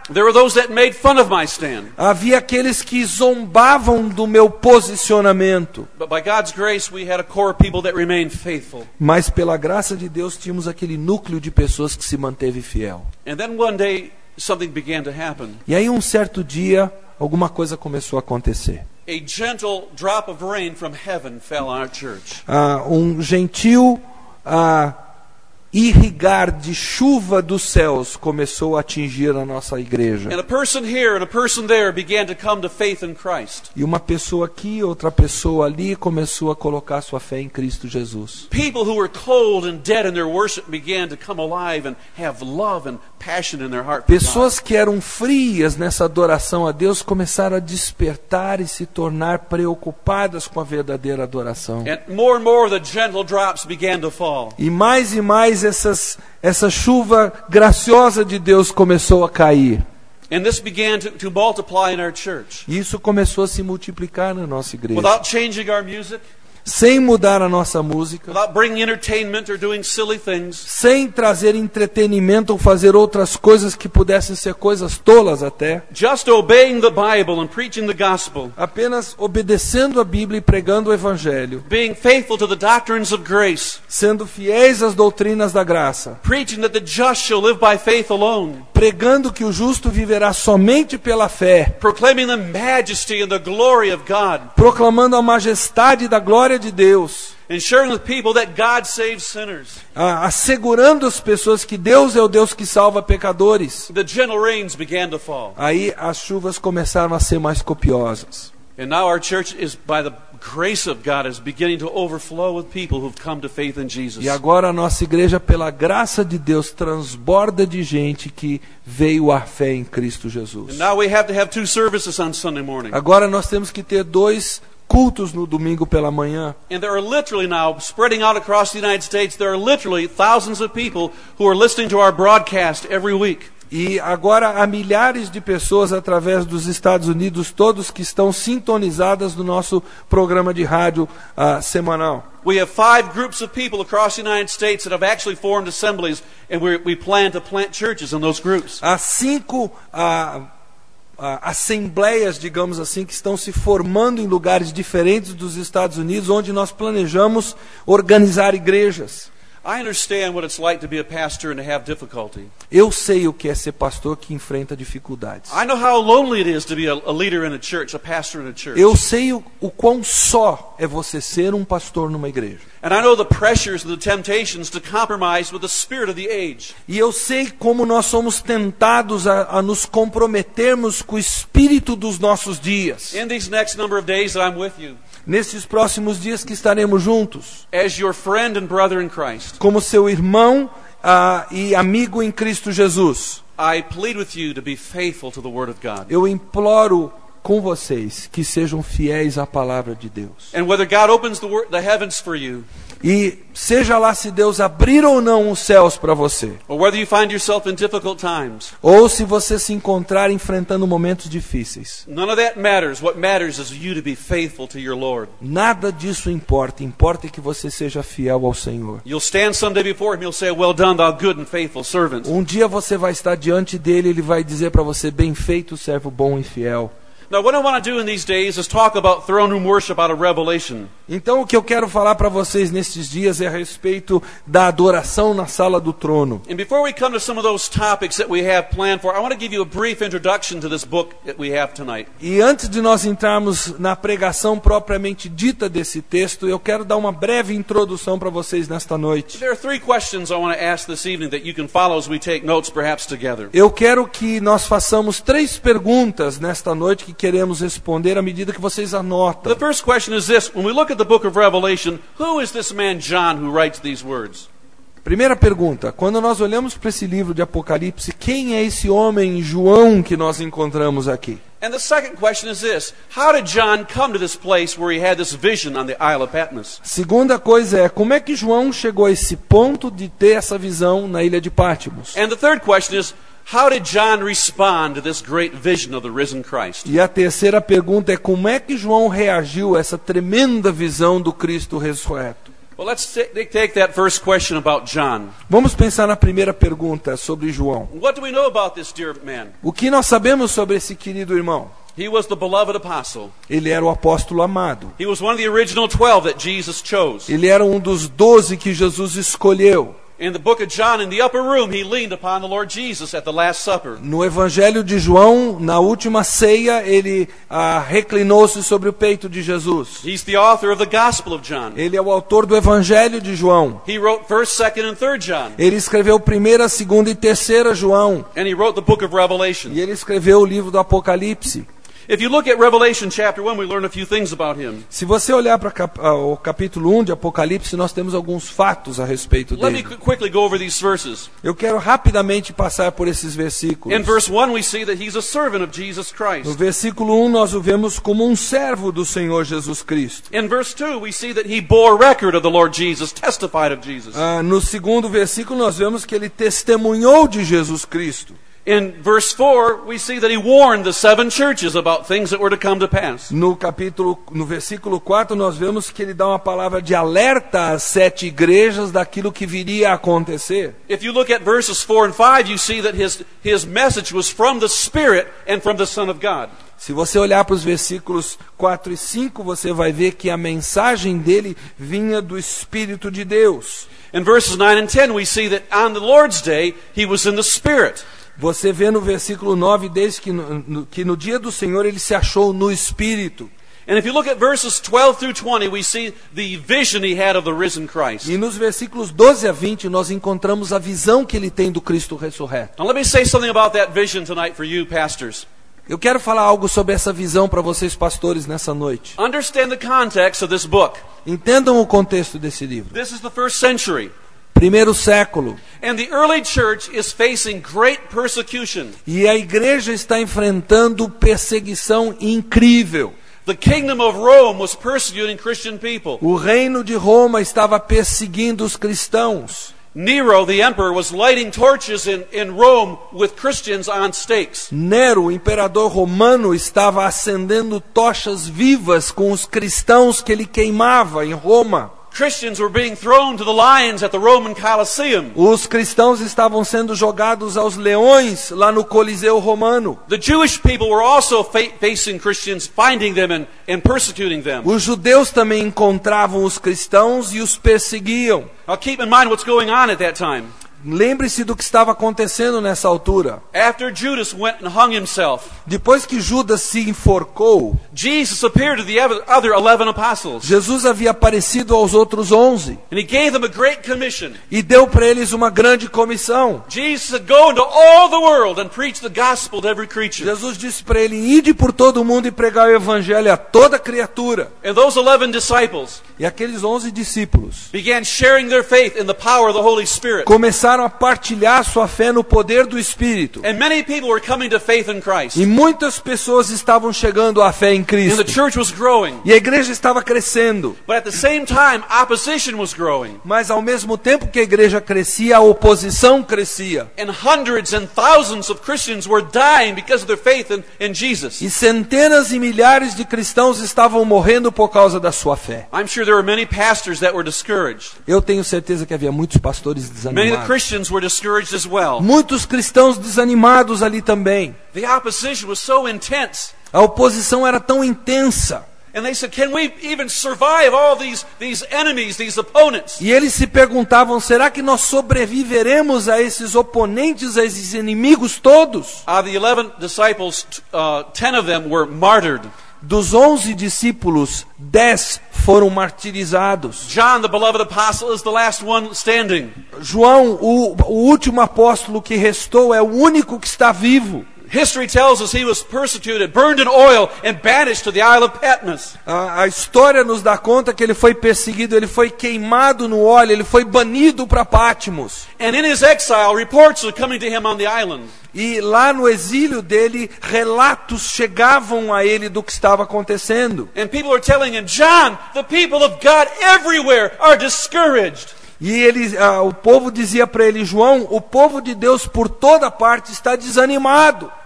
There were those that made fun of my stand. Havia aqueles que zombavam do meu posicionamento. But by God's grace, we had a core of people that remained faithful. Mas pela graça de Deus tínhamos aquele núcleo de pessoas que se manteve fiel. And then one day, something began to happen. E aí um certo dia, alguma coisa começou a acontecer. A gentle drop of rain from heaven fell on our church. Ah, um gentil ah, irrigar de chuva dos céus começou a atingir a nossa igreja. And a person here and a person there began to come to faith in Christ. E uma pessoa aqui, outra pessoa ali começou a colocar sua fé em Cristo Jesus. People who were cold and dead in their worship began to come alive and have love and passion in their heart. Pessoas que eram frias nessa adoração a Deus começaram a despertar e se tornar preocupadas com a verdadeira adoração. And more and more the gentle drops began to fall. E mais e mais essas, essa chuva graciosa de Deus começou a cair. And this began to, to multiply in our church. E isso começou a se multiplicar na nossa igreja. Without changing our music, sem mudar a nossa música, without bringing entertainment or doing silly things, sem trazer entretenimento ou fazer outras coisas que pudessem ser coisas tolas até, just obeying the Bible and preaching the gospel, apenas obedecendo a Bíblia e pregando o Evangelho, being faithful to the doctrines of grace, sendo fiéis às doutrinas da graça, preaching that the just shall live by faith alone, pregando que o justo viverá somente pela fé, proclaiming the majesty and the glory of God, proclamando a majestade da glória de Deus, ensuring the people that God saves sinners, assegurando as pessoas que Deus é o Deus que salva pecadores. the gentle rains began to fall. Aí as chuvas começaram a ser mais copiosas. And now our church is, by the grace of God, is beginning to overflow with people who've come to faith in Jesus. E agora a nossa igreja, pela graça de Deus, transborda de gente que veio à fé em Cristo Jesus. And now we have to have two services on Sunday morning. Agora nós temos que ter dois cultos no domingo pela manhã. And there are literally now, spreading out across the United States, there are literally thousands of people who are listening to our broadcast every week. E agora há milhares de pessoas através dos Estados Unidos, todos que estão sintonizadas no nosso programa de rádio uh, semanal. We have five groups of people across the United States that have actually formed assemblies, and we we plan to plant churches in those groups. Há cinco uh, uh, assembleias, digamos assim, que estão se formando em lugares diferentes dos Estados Unidos, onde nós planejamos organizar igrejas. I understand what it's like to be a pastor and to have difficulty. Eu sei o que é ser pastor que enfrenta dificuldades. I know how lonely it is to be a, a leader in a church, a pastor in a church. Eu sei o, o quão só é você ser um pastor numa igreja. And I know the pressures and the temptations to compromise with the spirit of the age. E eu sei como nós somos tentados a, a nos comprometermos com o espírito dos nossos dias. In these next number of days that I'm with you, nesses próximos dias que estaremos juntos, as your friend and brother in Christ, como seu irmão uh, e amigo em Cristo Jesus, I plead with you to be faithful to the Word of God. eu imploro com vocês que sejam fiéis à palavra de Deus. And whether God opens the, wor- the heavens for you, e seja lá se Deus abrir ou não os céus para você, or whether you find yourself in difficult times, ou se você se encontrar enfrentando momentos difíceis, none of that matters. What matters is you to be faithful to your Lord. nada disso importa. Importa que você seja fiel ao Senhor. You'll stand someday before Him. He'll say, "Well done, thou good and faithful servant." Um dia você vai estar diante dele, ele vai dizer para você: bem feito, servo bom e fiel. Now, what I want to do in these days is talk about throne room worship out of Revelation. Então o que eu quero falar para vocês nestes dias é a respeito da adoração na sala do trono. And before we come to some of those topics that we have planned for, I want to give you a brief introduction to this book that we have tonight. E antes de nós entrarmos na pregação propriamente dita desse texto, eu quero dar uma breve introdução para vocês nesta noite. There are three questions I want to ask this evening that you can follow as we take notes perhaps together. Eu quero que nós façamos três perguntas nesta noite que queremos responder à medida que vocês anotam. The first question is this: when we look at the book of Revelation, who is this man John who writes these words? Primeira pergunta: quando nós olhamos para esse livro de Apocalipse, quem é esse homem João que nós encontramos aqui? And the second question is this: how did John come to this place where he had this vision on the Isle of Patmos? Segunda coisa é, como é que João chegou a esse ponto de ter essa visão na ilha de Patmos? And the third question is, how did John respond to this great vision of the risen Christ? E a terceira pergunta é, como é que João reagiu a essa tremenda visão do Cristo ressurreto? Well, let's t- take that first question about John. Vamos pensar na primeira pergunta sobre João. What do we know about this dear man? O que nós sabemos sobre esse querido irmão? He was the beloved apostle. Ele era o apóstolo amado. He was one of the original twelve that Jesus chose. Ele era um dos doze que Jesus escolheu. In the book of John, in the upper room, he leaned upon the Lord Jesus at the Last Supper. No Evangelho de João, na última ceia, ele ah, reclinou-se sobre o peito de Jesus. He's the author of the Gospel of John. Ele é o autor do Evangelho de João. He wrote first, second, and third John. Ele escreveu primeira, segunda e terceira João. And he wrote the book of Revelation. E ele escreveu o livro do Apocalipse. If you look at Revelation chapter one, we learn a few things about him. Se você olhar para cap- o capítulo um de Apocalipse, nós temos alguns fatos a respeito Let me dele. qu- quickly go over these verses. Eu quero rapidamente passar por esses versículos. In verse one, we see that he's a servant of Jesus No Christ. versículo um, nós o vemos como um servo do Senhor Jesus Cristo. In verse two, we see that he bore record of the Lord Jesus, testified of Jesus. Ah, no segundo versículo, nós vemos que ele testemunhou de Jesus Cristo. In verse four, we see that he warned the seven churches about things that were to come to pass. No capítulo, no versículo quatro, nós vemos que ele dá uma palavra de alerta às sete igrejas daquilo que viria a acontecer. If you look at verses four and five, you see that his, his message was from the Spirit and from the Son of God. Se você olhar para os versículos quatro e cinco, você vai ver que a mensagem dele vinha do Espírito de Deus. In verses nine and ten, we see that on the Lord's day, he was in the Spirit. Você vê no versículo nove, desde que no, no, que no dia do Senhor ele se achou no Espírito. And if you look at verses twelve through twenty, we see the vision he had of the risen Christ. E nos versículos doze a vinte, nós encontramos a visão que ele tem do Cristo ressurreto. Now let me say something about that vision tonight for you pastors. Eu quero falar algo sobre essa visão para vocês, pastores, nessa noite. Understand the context of this book. Entendam o contexto desse livro. This is the first century. Primeiro século. And the early church is facing great persecution. E a igreja está enfrentando perseguição incrível. The kingdom of Rome was persecuting Christian people. O reino de Roma estava perseguindo os cristãos. Nero, the emperor, was lighting torches in, in Rome with Christians on stakes. Nero, o imperador romano, estava acendendo tochas vivas com os cristãos que ele queimava em Roma. Christians were being thrown to the lions at the Roman Colosseum. Os cristãos estavam sendo jogados aos leões lá no Coliseu Romano. The Jewish people were also fa- facing Christians, finding them and, and persecuting them. Os judeus também encontravam os cristãos e os perseguiam. Now keep in mind what's going on at that time. Lembre-se do que estava acontecendo nessa altura. After Judas went and hung himself, Depois que Judas se enforcou, Jesus appeared to the other eleven apostles. Jesus havia aparecido aos outros onze And he gave them a great commission. e deu para eles uma grande comissão. Jesus said, go into all the world and preach the gospel to every creature. Jesus disse para ele: ide por todo mundo e pregar o evangelho a toda criatura. And those eleven disciples E aqueles onze discípulos began sharing their faith in the power of the Holy Spirit. começaram a partilhar sua fé no poder do Espírito. And many people were coming to faith in Christ. E muitas pessoas estavam chegando à fé em And Cristo. the church was growing. E a igreja estava crescendo. But at the same time, opposition was growing. Mas ao mesmo tempo que a igreja crescia, a oposição crescia. And hundreds and thousands of Christians were dying because of their faith in, in Jesus. E centenas e milhares de cristãos estavam morrendo por causa da sua fé. I'm sure there were many pastors that were discouraged. Eu tenho certeza que havia muitos pastores Many of the desanimados. Christians were discouraged as well. Muitos cristãos desanimados ali também. The opposition was so intense. A oposição era tão intensa. And they said, can we even survive all these, these enemies, these opponents? E eles se perguntavam: será que nós sobreviveremos a esses oponentes, a esses inimigos todos? Out of the eleven disciples, uh, ten of them were martyred. Dos onze discípulos, dez foram martirizados. John, the beloved apostle, is the last one standing. João, o, o último apóstolo que restou, é o único que está vivo. History tells us he was persecuted, burned in oil, and banished to the Isle of Patmos. A, a história nos dá conta que ele foi perseguido, ele foi queimado no óleo, ele foi banido para Patmos. And in his exile, reports were coming to him on the island. E lá no exílio dele, relatos chegavam a ele do que estava acontecendo. And people were telling him, John, the people of God everywhere are discouraged. E ele, ah, o povo dizia para ele: João, o povo de Deus por toda parte está desanimado.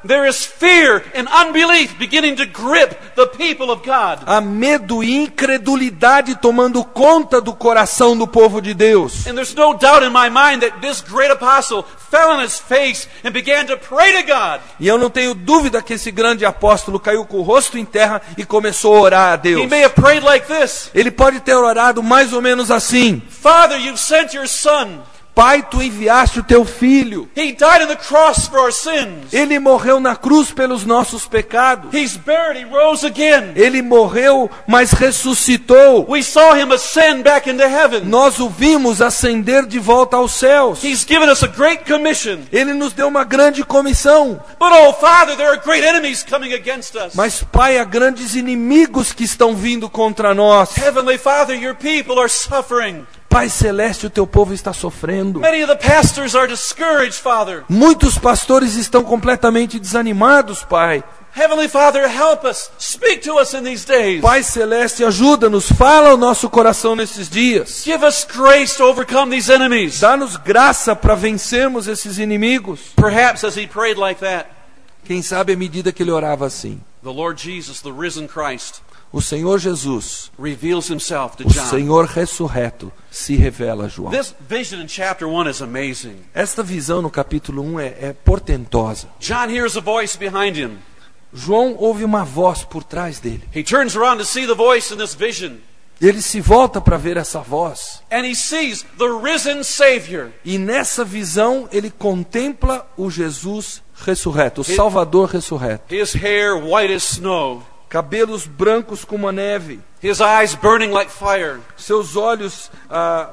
there is fear and unbelief beginning to grip the people of God. Há medo e incredulidade tomando conta do coração do povo de Deus. And there's no doubt in my mind that this great apostle fell on his face and began to pray to God. E eu não tenho dúvida que esse grande apóstolo caiu com o rosto em terra e começou a orar a Deus. He may have prayed like this. Ele pode ter orado mais ou menos assim: Father, you've sent your son. Pai, tu enviaste o teu filho. He died on the cross for our sins. Ele morreu na cruz pelos nossos pecados. He's buried, he rose again. Ele morreu, mas ressuscitou. We saw him ascend back into heaven. Nós o vimos ascender de volta aos céus. He's given us a great commission. Ele nos deu uma grande comissão. But oh Father, there are great enemies coming against us. Mas Pai, há grandes inimigos que estão vindo contra nós. Heavenly Father, your people are suffering. Pai celeste, o teu povo está sofrendo. Many of the pastors are discouraged, Father. Muitos pastores estão completamente desanimados, Pai. Heavenly Father, help us. Speak to us in these days. Pai celeste, ajuda-nos, fala ao nosso coração nesses dias. Give us grace to overcome these enemies. Dá-nos graça para vencermos esses inimigos. Perhaps as he prayed like that, Quem sabe à medida que ele orava assim, the Lord Jesus, the risen Christ, o Senhor Jesus, reveals himself to o John. Senhor ressurreto, se revela a João. This vision in chapter one is amazing. Esta visão no capítulo um é, é portentosa. John hears a voice behind him. João ouve uma voz por trás dele. He turns around to see the voice in this vision. Ele se volta para ver essa voz. And he sees the risen Savior. E nessa visão ele contempla o Jesus ressurreto, o Salvador ressurreto. His hair white as snow. Cabelos brancos como a neve. His eyes burning like fire. Seus olhos ah,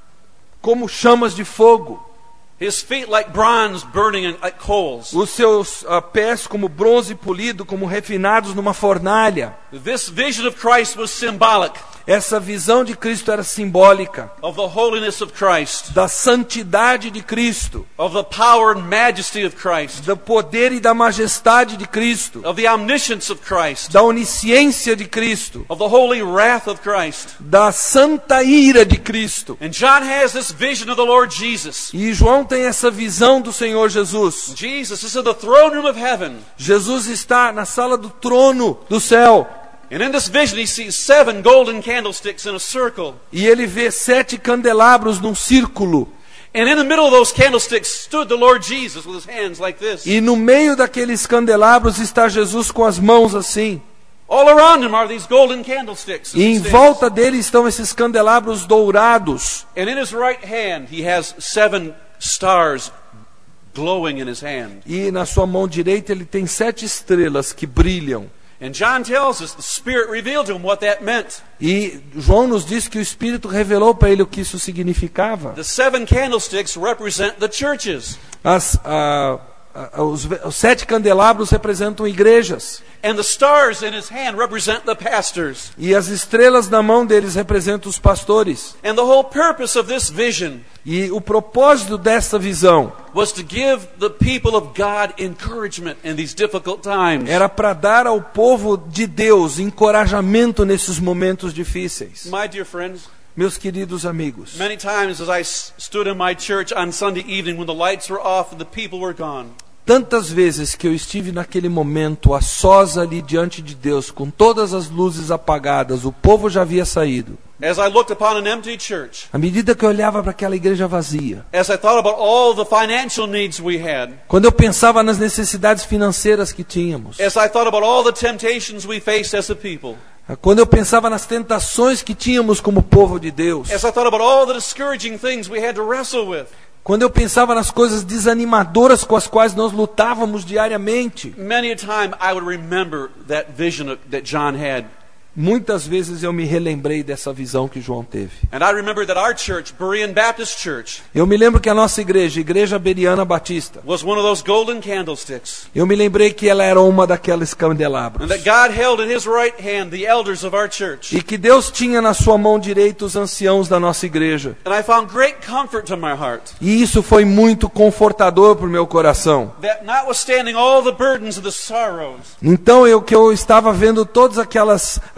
como chamas de fogo. His feet like bronze burning like coals. Os seus ah, pés como bronze polido, como refinados numa fornalha. This vision of Christ was symbolic Essa visão de Cristo era simbólica of the holiness of Christ, da santidade de Cristo, of the power and majesty of Christ, do poder e da majestade de Cristo, of the omniscience of Christ, da onisciência de Cristo, of the holy wrath of Christ. da santa ira de Cristo. And John has this vision of the Lord Jesus. E João tem essa visão do Senhor Jesus. Jesus is in the throne room of heaven. Jesus está na sala do trono do céu. And in this vision he sees seven golden candlesticks in a circle. E ele vê sete candelabros num círculo. And in the middle of those candlesticks stood the Lord Jesus with his hands like this. E no meio daqueles candelabros está Jesus com as mãos assim. All around him are these golden candlesticks. E em volta dele estão esses candelabros dourados. And in his right hand he has seven stars glowing in his hand. E na sua mão direita ele tem sete estrelas que brilham. And John tells us the Spirit revealed to him what that meant. E João nos diz que o Espírito revelou para ele o que isso significava. The seven candlesticks represent the churches. As, ah, ah, os, os sete candelabros representam igrejas. And the stars in his hand represent the pastors. E as estrelas na mão deles representam os pastores. And the whole purpose of this vision E o propósito dessa visão was to give the people of God encouragement in these difficult times. era para dar ao povo de Deus encorajamento nesses momentos difíceis. My dear friends, Meus queridos amigos, many times as I s- stood in my church on Sunday evening when the lights were off and the people were gone, tantas vezes que eu estive naquele momento a sós ali diante de Deus, com todas as luzes apagadas, o povo já havia saído. as I looked upon an empty church, À medida que eu olhava para aquela igreja vazia, as I thought about all the financial needs we had, quando eu pensava nas necessidades financeiras que tínhamos, as I thought about all the temptations we faced as a people, quando eu pensava nas tentações que tínhamos como povo de Deus, as I thought about all the discouraging things we had to wrestle with, quando eu pensava nas coisas desanimadoras com as quais nós lutávamos diariamente, many a time I would remember that vision that John had. muitas vezes eu me relembrei dessa visão que João teve. And I remember that our church, Berean Baptist Church, Eu me lembro que a nossa igreja, Igreja Beriana Batista, was one of those golden candlesticks. eu me lembrei que ela era uma daquelas And candelabros. that God held in his right hand the elders of our church. E que Deus tinha na sua mão direita os anciãos da nossa igreja. And I found great comfort to my heart E isso foi muito confortador para o meu coração. that notwithstanding all the burdens of the sorrows, Então eu que eu estava vendo todas aquelas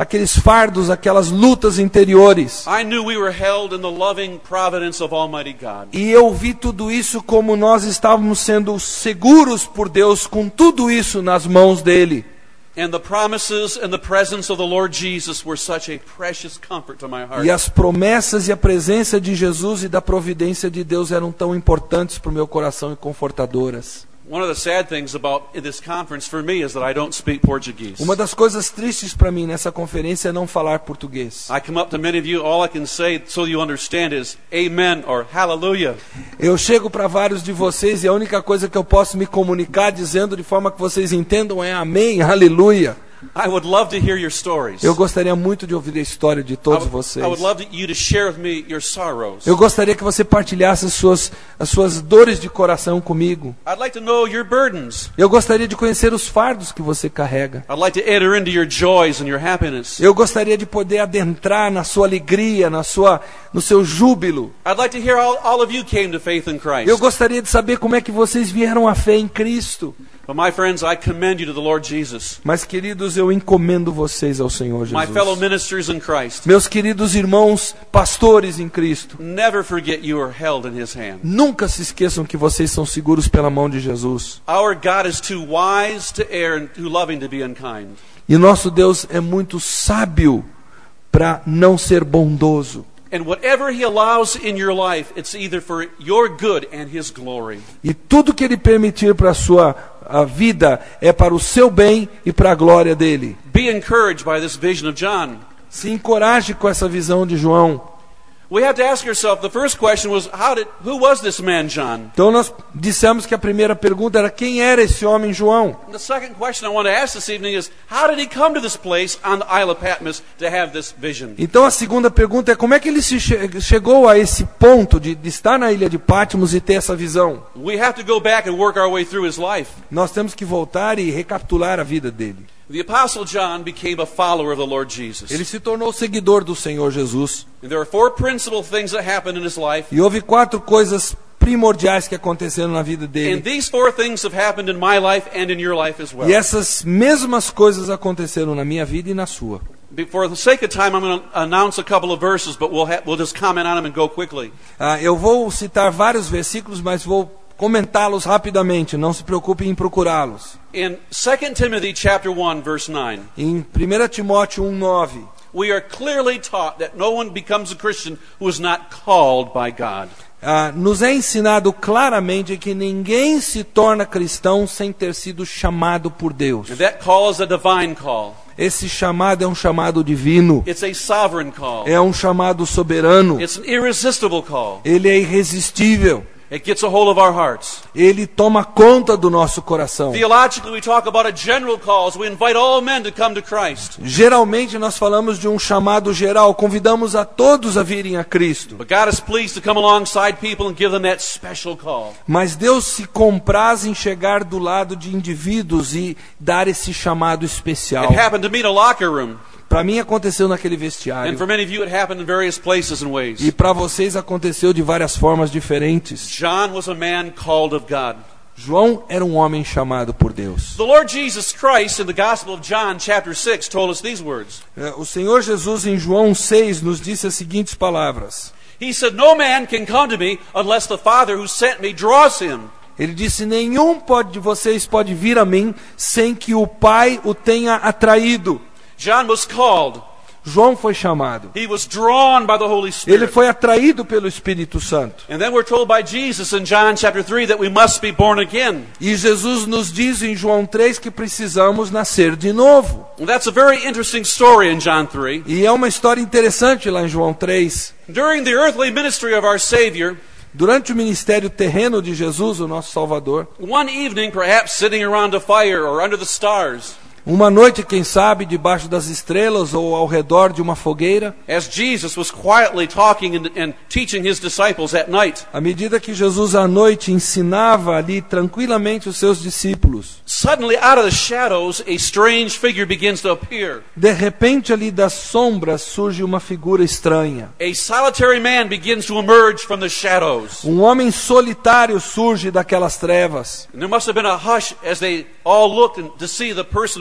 aqueles fardos, aquelas lutas interiores. I knew we were held in the loving providence of Almighty God. E eu vi tudo isso como nós estávamos sendo seguros por Deus com tudo isso nas mãos dele. And the promises and the presence of the Lord Jesus were such a precious comfort to my heart. E as promessas e a presença de Jesus e da providência de Deus eram tão importantes para o meu coração e confortadoras. One of the sad things about this conference for me is that I don't speak Portuguese. Uma das coisas tristes para mim nessa conferência é não falar português. I come up to many of you, all I can say so you understand is amen or hallelujah. Eu chego para vários de vocês e a única coisa que eu posso me comunicar dizendo de forma que vocês entendam é amém, aleluia. I would love to hear your stories. Eu gostaria muito de ouvir a história de todos I would, vocês. I would love to, you to share with me your sorrows. Eu gostaria que você partilhasse as suas, as suas dores de coração comigo. I'd like to know your burdens. Eu gostaria de conhecer os fardos que você carrega. I'd like to enter into your joys and your happiness. Eu gostaria de poder adentrar na sua alegria, na sua, no seu júbilo. I'd like to hear how all of you came to faith in Christ. Eu gostaria de saber como é que vocês vieram à fé em Cristo. But my friends, I commend you to the Lord Jesus. Mas, queridos, eu encomendo vocês ao Senhor My fellow Jesus. ministers in Christ, Meus queridos irmãos pastores em Cristo, never forget you are held in His hand. nunca se esqueçam que vocês são seguros pela mão de Jesus. Our God is too wise to err and too loving to be unkind. E nosso Deus é muito sábio para não ser bondoso. And whatever He allows in your life, it's either for your good and His glory. E tudo que Ele permitir para a sua a vida é para o seu bem e para a glória dele. Be encouraged by this vision of John. Se encoraje com essa visão de João. We have to ask ourselves, the first question was, how did, who was this man John? Então nós dissemos que a primeira pergunta era quem era esse homem João? And the second question I want to ask this evening is, how did he come to this place on the Isle of Patmos to have this vision? Então a segunda pergunta é como é que ele se che- chegou a esse ponto de, de estar na ilha de Patmos e ter essa visão? We have to go back and work our way through his life. Nós temos que voltar e recapitular a vida dele. The Apostle John became a follower of the Lord Jesus. Ele se tornou seguidor do Senhor Jesus. And there are four principal things that happened in his life. E houve quatro coisas primordiais que aconteceram na vida And dele. these four things have happened in my life and in your life as well. E essas mesmas coisas aconteceram na minha vida e na sua. For the sake of time, I'm going to announce a couple of verses, but we'll, ha- we'll just comment on them and go quickly. Ah, eu vou citar vários versículos, mas vou comentá-los rapidamente. Não se preocupe em procurá-los. In Second Timothy chapter one, verse nine, Em primeira Timóteo um, nove, we are clearly taught that no one becomes a Christian who is not called by God. ah, nos é ensinado claramente que ninguém se torna cristão sem ter sido chamado por Deus. And that call is a divine call. Esse chamado é um chamado divino. It's a sovereign call. É um chamado soberano. It's an irresistible call. Ele é irresistível. It gets a hold of our hearts. Ele toma conta do nosso coração. Theologically, we talk about a general call, so we invite all men to come to Christ. Geralmente nós falamos de um chamado geral, convidamos a todos a virem a Cristo. But God is pleased to come alongside people and give them that special call. Mas Deus se compraz em chegar do lado de indivíduos e dar esse chamado especial. It happened to me in a locker room. Para mim aconteceu naquele And vestiário. for many of you, it happened in various places and ways. E para vocês aconteceu de várias formas diferentes. John was a man called of God. João era um homem chamado por Deus. The Lord Jesus Christ in the Gospel of John chapter six told us these words. Eh, O Senhor Jesus em João seis nos disse as seguintes palavras. He said, "No man can come to me unless the Father who sent me draws him." Ele disse, nenhum pode, de vocês pode vir a mim sem que o Pai o tenha atraído. John was called. João foi chamado. He was drawn by the Holy Ele Spirit. foi atraído pelo Espírito Santo. And then we're told by Jesus in John chapter three that we must be born again. E Jesus nos diz em João três que precisamos nascer de novo. And that's a very interesting story in John three. E é uma história interessante lá em João três. During the earthly ministry of our Savior, Durante o ministério terreno de Jesus, o nosso Salvador, one evening, perhaps sitting around a fire or under the stars, uma noite, quem sabe, debaixo das estrelas ou ao redor de uma fogueira, as Jesus was quietly talking and, and teaching his disciples at night, à medida que Jesus à noite ensinava ali tranquilamente os seus discípulos, suddenly out of the shadows a strange figure begins to appear. de repente ali das sombras surge uma figura estranha. A solitary man begins to emerge from the shadows. Um homem solitário surge daquelas trevas. And there must have been a hush as they all looked and- to see the person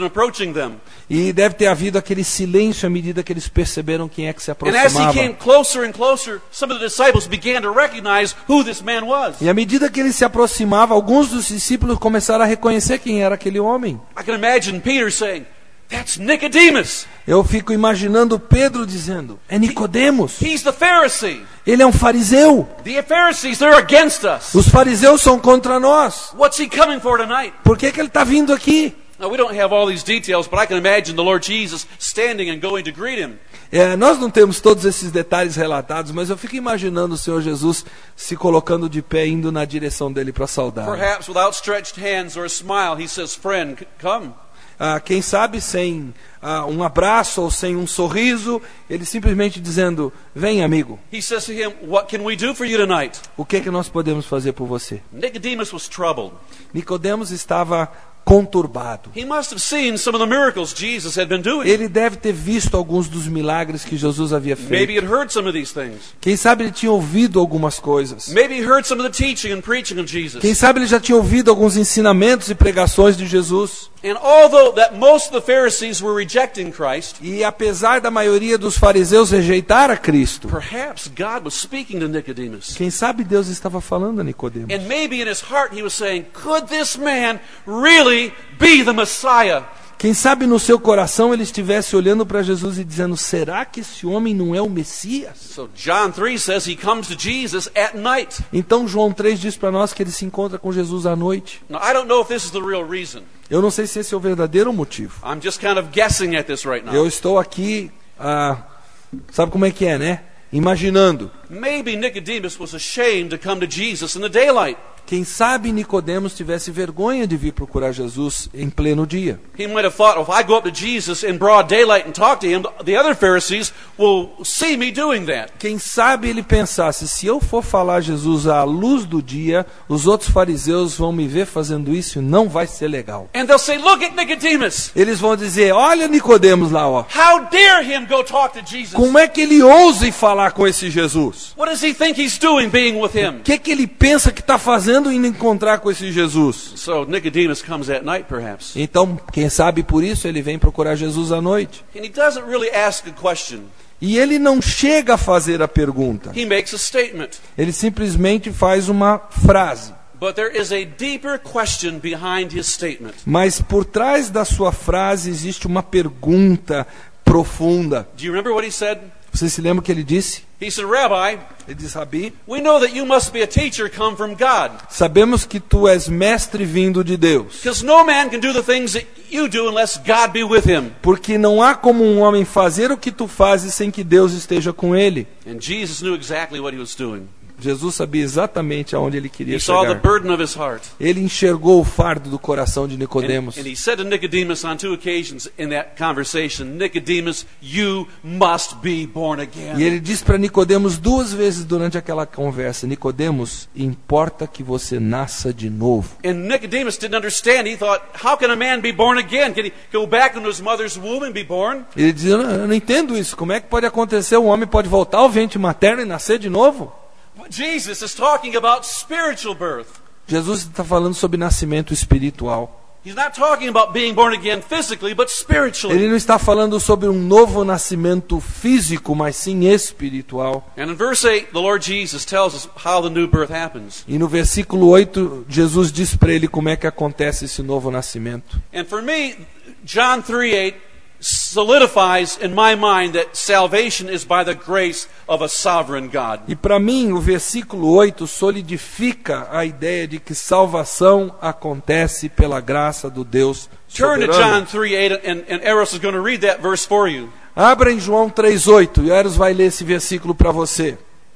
approaching them. E deve ter havido aquele silêncio à medida que eles perceberam quem é que se And as he aproximava. came closer and closer, some of the disciples began to recognize who this man was. E à medida que ele se aproximava, alguns dos discípulos começaram a reconhecer quem era aquele homem. I can imagine Peter saying, "That's Nicodemus. Eu fico imaginando Pedro dizendo, é Nicodemos, He's the Pharisee. ele é um fariseu. The Pharisees, they're against us. Os fariseus são contra nós. What's he coming for tonight?" Por que que ele está vindo aqui? Now, we don't have all these details, but I can imagine the Lord Jesus standing and going to greet him. É, nós não temos todos esses detalhes relatados, mas eu fico imaginando o Senhor Jesus se colocando de pé, indo na direção dele para saudar. Perhaps with outstretched hands or a smile, he says, "Friend, c- come." Ah, quem sabe sem ah, um abraço ou sem um sorriso, ele simplesmente dizendo, vem amigo, He says to him, "What can we do for you tonight?" o que é que nós podemos fazer por você? Nicodemus was troubled. Nicodemos estava conturbado. He must have seen some of the miracles Jesus had been doing. Ele deve ter visto alguns dos milagres que Jesus havia Maybe feito. he'd heard some of these things. Quem sabe ele tinha ouvido algumas coisas. Maybe he heard some of the teaching and preaching of Jesus. Quem sabe ele já tinha ouvido alguns ensinamentos e pregações de Jesus. And although that most of the Pharisees were rejecting Christ, E apesar da maioria dos fariseus rejeitar a Cristo, perhaps God was speaking to Nicodemus. quem sabe Deus estava falando a Nicodemos. And maybe in his heart he was saying, "Could this man really be the Messiah?" Quem sabe no seu coração ele estivesse olhando para Jesus e dizendo, será que esse homem não é o Messias? So John three says he comes to Jesus at night. Então João três diz para nós que ele se encontra com Jesus à noite. Now I don't know if this is the real reason. Eu não sei se esse é o verdadeiro motivo. I'm just kind of guessing at this right now. Eu estou aqui, ah, sabe como é que é, né? Imaginando. Maybe Nicodemus was ashamed to come to Jesus in the daylight. Quem sabe Nicodemos tivesse vergonha de vir procurar Jesus em pleno dia. He might have thought, if I go up to Jesus in broad daylight and talk to him, the other Pharisees will see me doing that. Quem sabe ele pensasse, se eu for falar a Jesus à luz do dia, os outros fariseus vão me ver fazendo isso e não vai ser legal. And they'll say, "Look at Nicodemus. Eles vão dizer, olha Nicodemos lá, ó. How dare him go talk to Jesus? Como é que ele ousa ir falar com esse Jesus? What does he think he's doing being with him?" O que que ele pensa que está fazendo indo encontrar com esse Jesus? So Nicodemus comes at night, perhaps. Então, quem sabe por isso ele vem procurar Jesus à noite. And he doesn't really ask a question. E ele não chega a fazer a pergunta. He makes a statement. Ele simplesmente faz uma frase. But there is a deeper question behind his statement. Mas por trás da sua frase existe uma pergunta profunda. Do you remember what he said? Você se lembra o que ele disse? He said, "Rabbi, Ele disse, Rabi, we know that you must be a teacher come from God. sabemos que tu és mestre vindo de Deus. Because no man can do the things that you do unless God be with him." Porque não há como um homem fazer o que tu fazes sem que Deus esteja com ele. And Jesus knew exactly what he was doing. Jesus sabia exatamente aonde ele queria He saw the chegar. burden of his heart. Ele enxergou o fardo do coração de And, Nicodemos. and he said to Nicodemus on two occasions in that conversation, "Nicodemus, you must be born again." E ele disse para Nicodemos duas vezes durante aquela conversa, Nicodemos, importa que você nasça de novo. And Nicodemus didn't understand. He thought, how can a man be born again? Can he go back into his mother's womb and be born? Ele dizia, eu não, eu não entendo isso, como é que pode acontecer, um homem pode voltar ao ventre materno e nascer de novo? But Jesus is talking about spiritual birth. Jesus está falando sobre nascimento espiritual. He's not talking about being born again physically, but spiritually. Ele não está falando sobre um novo nascimento físico, mas sim espiritual. And in verse eight, the Lord Jesus tells us how the new birth happens. E no versículo oito, Jesus diz para ele como é que acontece esse novo nascimento. And for me, John three eight solidifies in my mind that salvation is by the grace of a sovereign God. E para mim, o versículo oito solidifica a ideia de que salvação acontece pela graça do Deus Turn to John soberano. three eight, and, and Eros is going to read that verse for you. Abra em João três oito, e Eros vai ler esse versículo para você.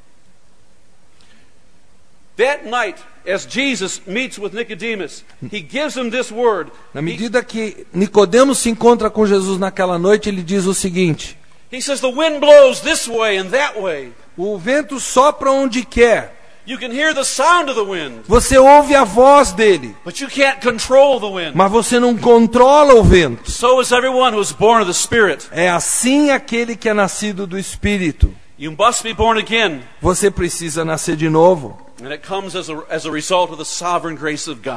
That night, as Jesus meets with Nicodemus, he gives him this word. Na medida que Nicodemos se encontra com Jesus naquela noite, ele diz o seguinte: He says, "The wind blows this way and that way. o vento sopra onde quer, You can hear the sound of the wind, você ouve a voz dele, but you can't control the wind. mas você não controla o vento. So is everyone who is born of the Spirit. É assim aquele que é nascido do Espírito. You must be born again, Você precisa nascer de novo. and it comes as a, as a result of the sovereign grace of God."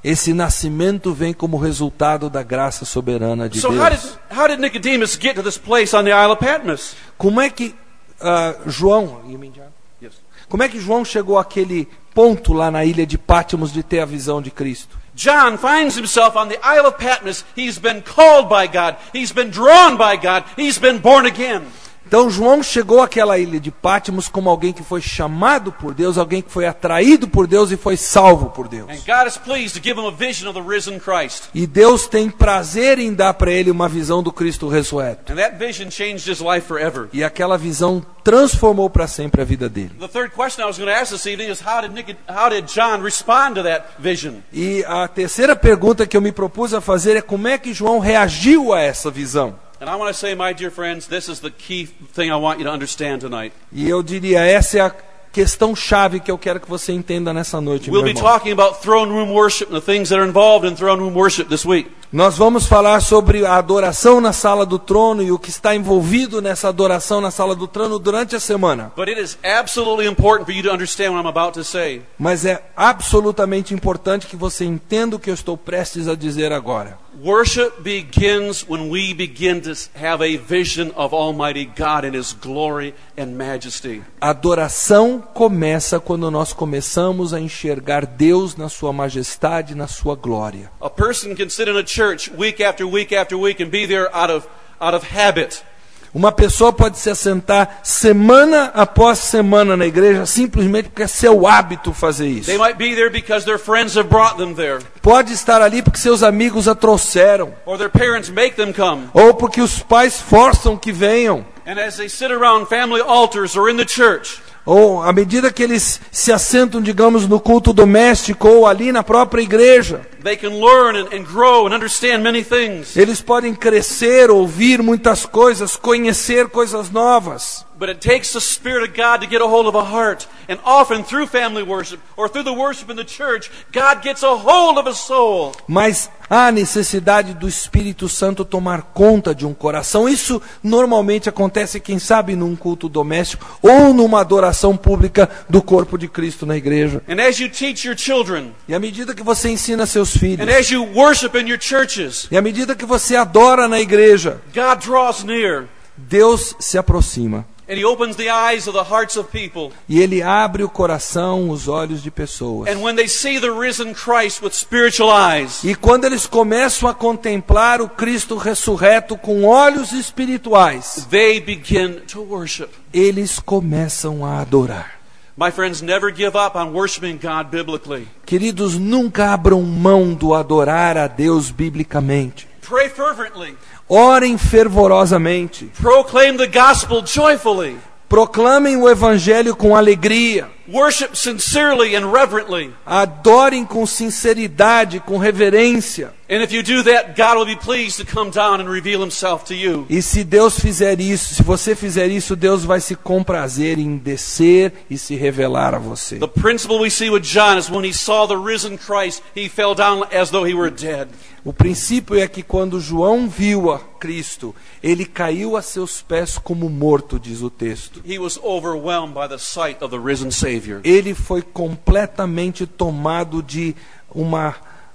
Esse nascimento vem como resultado da graça soberana de So how did, Deus. how did Nicodemus get to this place on the Isle of Patmos? Como é que uh, João, Yes. como é que João chegou àquele ponto lá na ilha de Patmos de ter a visão de Cristo? John finds himself on the Isle of Patmos. He's been called by God. He's been drawn by God. He's been born again. Então João chegou àquela ilha de Patmos como alguém que foi chamado por Deus, alguém que foi atraído por Deus e foi salvo por Deus. And God is pleased to give him a vision of the risen Christ. E Deus tem prazer em dar para ele uma visão do Cristo ressurreto. And that vision changed his life forever. E aquela visão transformou para sempre a vida dele. The third question I was going to ask this evening is how did, Nicod- how did John respond to that vision? E a terceira pergunta que eu me propus a fazer é como é que João reagiu a essa visão. And I want to say, my dear friends, this is the key thing I want you to understand tonight. E eu diria, essa é a questão chave que eu quero que você entenda nessa noite, meu We'll be irmão. talking about throne room worship and the things that are involved in throne room worship this week. Nós vamos falar sobre a adoração na sala do trono e o que está envolvido nessa adoração na sala do trono durante a semana. But it is absolutely important for you to understand what I'm about to say. Mas é absolutamente importante que você entenda o que eu estou prestes a dizer agora. Worship begins when we begin to have a vision of Almighty God in His glory and majesty. A adoração começa quando nós começamos a enxergar Deus na sua majestade, na sua glória. A person can sit in a church week after week after week and be there out of, out of habit. Uma pessoa pode se assentar semana após semana na igreja simplesmente porque é seu hábito fazer isso. They might be there because their friends have brought them there, Pode estar ali porque seus amigos a trouxeram, or their parents make them come. ou porque os pais forçam que venham, And as they sit around family altars or in the church, ou à medida que eles se assentam, digamos, no culto doméstico ou ali na própria igreja, they can learn and, and grow and understand many things. eles podem crescer, ouvir muitas coisas, conhecer coisas novas. But it takes the Spirit of God to get a hold of a heart. And often through family worship or through the worship in the church, God gets a hold of a soul. Mas há necessidade do Espírito Santo tomar conta de um coração. Isso normalmente acontece, quem sabe, num culto doméstico ou numa adoração pública do corpo de Cristo na igreja. And as you teach your children, E à medida que você ensina seus filhos, and as you worship in your churches, e à medida que você adora na igreja, God draws near. Deus se aproxima. And He opens the eyes of the hearts of people. E Ele abre o coração, os olhos de pessoas. And when they see the risen Christ with spiritual eyes, E quando eles começam a contemplar o Cristo ressurreto com olhos espirituais, they begin to worship. eles começam a adorar. My friends, never give up on worshiping God biblically. Queridos, nunca abram mão do adorar a Deus biblicamente. Pray fervently. Orem fervorosamente. Proclaim the gospel joyfully. Proclamem o evangelho com alegria. Worship sincerely and reverently. Adorem com sinceridade, com reverência. And if you do that, God will be pleased to come down and reveal Himself to you. E se Deus fizer isso, se você fizer isso, Deus vai se comprazer em descer e se revelar a você. The principle we see with John is when he saw the risen Christ, he fell down as though he were dead. O princípio é que quando João viu a Cristo, ele caiu a seus pés como morto, diz o texto. He was overwhelmed by the sight of the risen Savior. Ele foi completamente tomado de uma,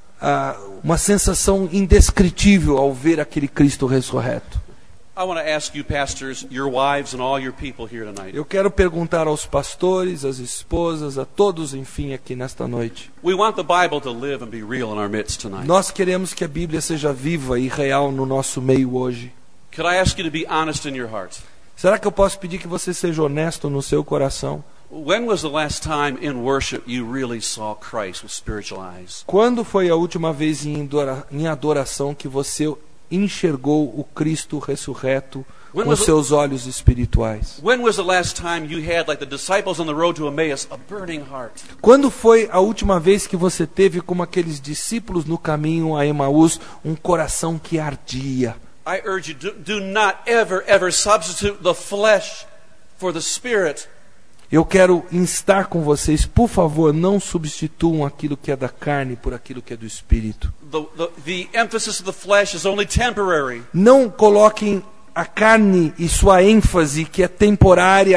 uh, uma sensação indescritível ao ver aquele Cristo ressurreto. I want to ask you, pastors, your wives, and all your people here tonight. Eu quero perguntar aos pastores, às esposas, a todos, enfim, aqui nesta noite. We want the Bible to live and be real in our midst tonight. Nós queremos que a Bíblia seja viva e real no nosso meio hoje. Could I ask you to be honest in your heart? Será que eu posso pedir que você seja honesto no seu coração? When was the last time in worship you really saw Christ with spiritual eyes? Quando foi a última vez em adora- em adoração que você enxergou o Cristo ressurreto When com was it- seus olhos espirituais? When was the last time you had, like the disciples on the road to Emmaus, a burning heart? Quando foi a última vez que você teve, como aqueles discípulos no caminho a Emaús, um coração que ardia? I urge you, do, do not ever, ever substitute the flesh for the Spirit. Eu quero instar com vocês, por favor, não substituam aquilo que é da carne por aquilo que é do Espírito. The, the, the emphasis of the flesh is only temporary. Não coloquem a carne e sua ênfase, que é temporária,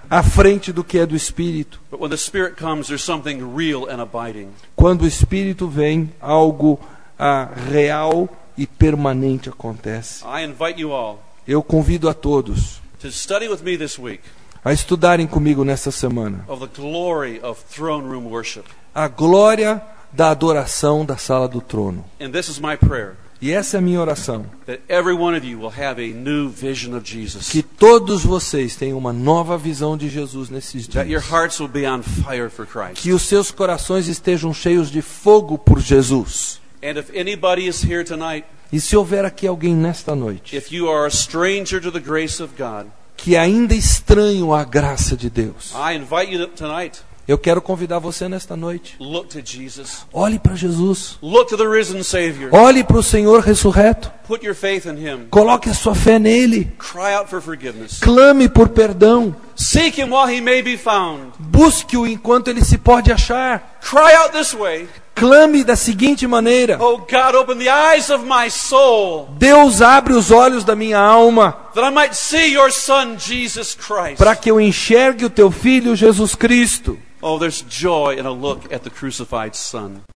à frente do que é do Espírito. But when the Spirit comes, there's something real and abiding. Quando o Espírito vem, algo ah, real e permanente acontece. I invite you all Eu convido a todos to study with me this week a estudarem comigo nessa semana of the glory of throne room worship. a glória da adoração da sala do trono. And this is my prayer, E essa é a minha oração, that every one of you will have a new vision of Jesus. que todos vocês tenham uma nova visão de Jesus nesses That your dias. hearts will be on fire for Christ. Que os seus corações estejam cheios de fogo por Jesus. And if anybody is here tonight, E se houver aqui alguém nesta noite if you are a stranger to the grace of God, que ainda estranho a graça de Deus, I invite you tonight, eu quero convidar você nesta noite. look to Jesus. Olhe para Jesus. Look to the risen Savior. Olhe para o Senhor ressurreto. Put your faith in Him. Coloque a sua fé nele. Cry out for forgiveness. Clame por perdão. Seek Him while He may be found. Busque-o enquanto ele se pode achar. Cry out this way. Clame da seguinte maneira: Oh God, open the eyes of my soul, Deus, abre os olhos da minha alma, that I might see your Son, Jesus Christ. para que eu enxergue o teu Filho Jesus Cristo. Oh, there's joy in a look at the crucified Son.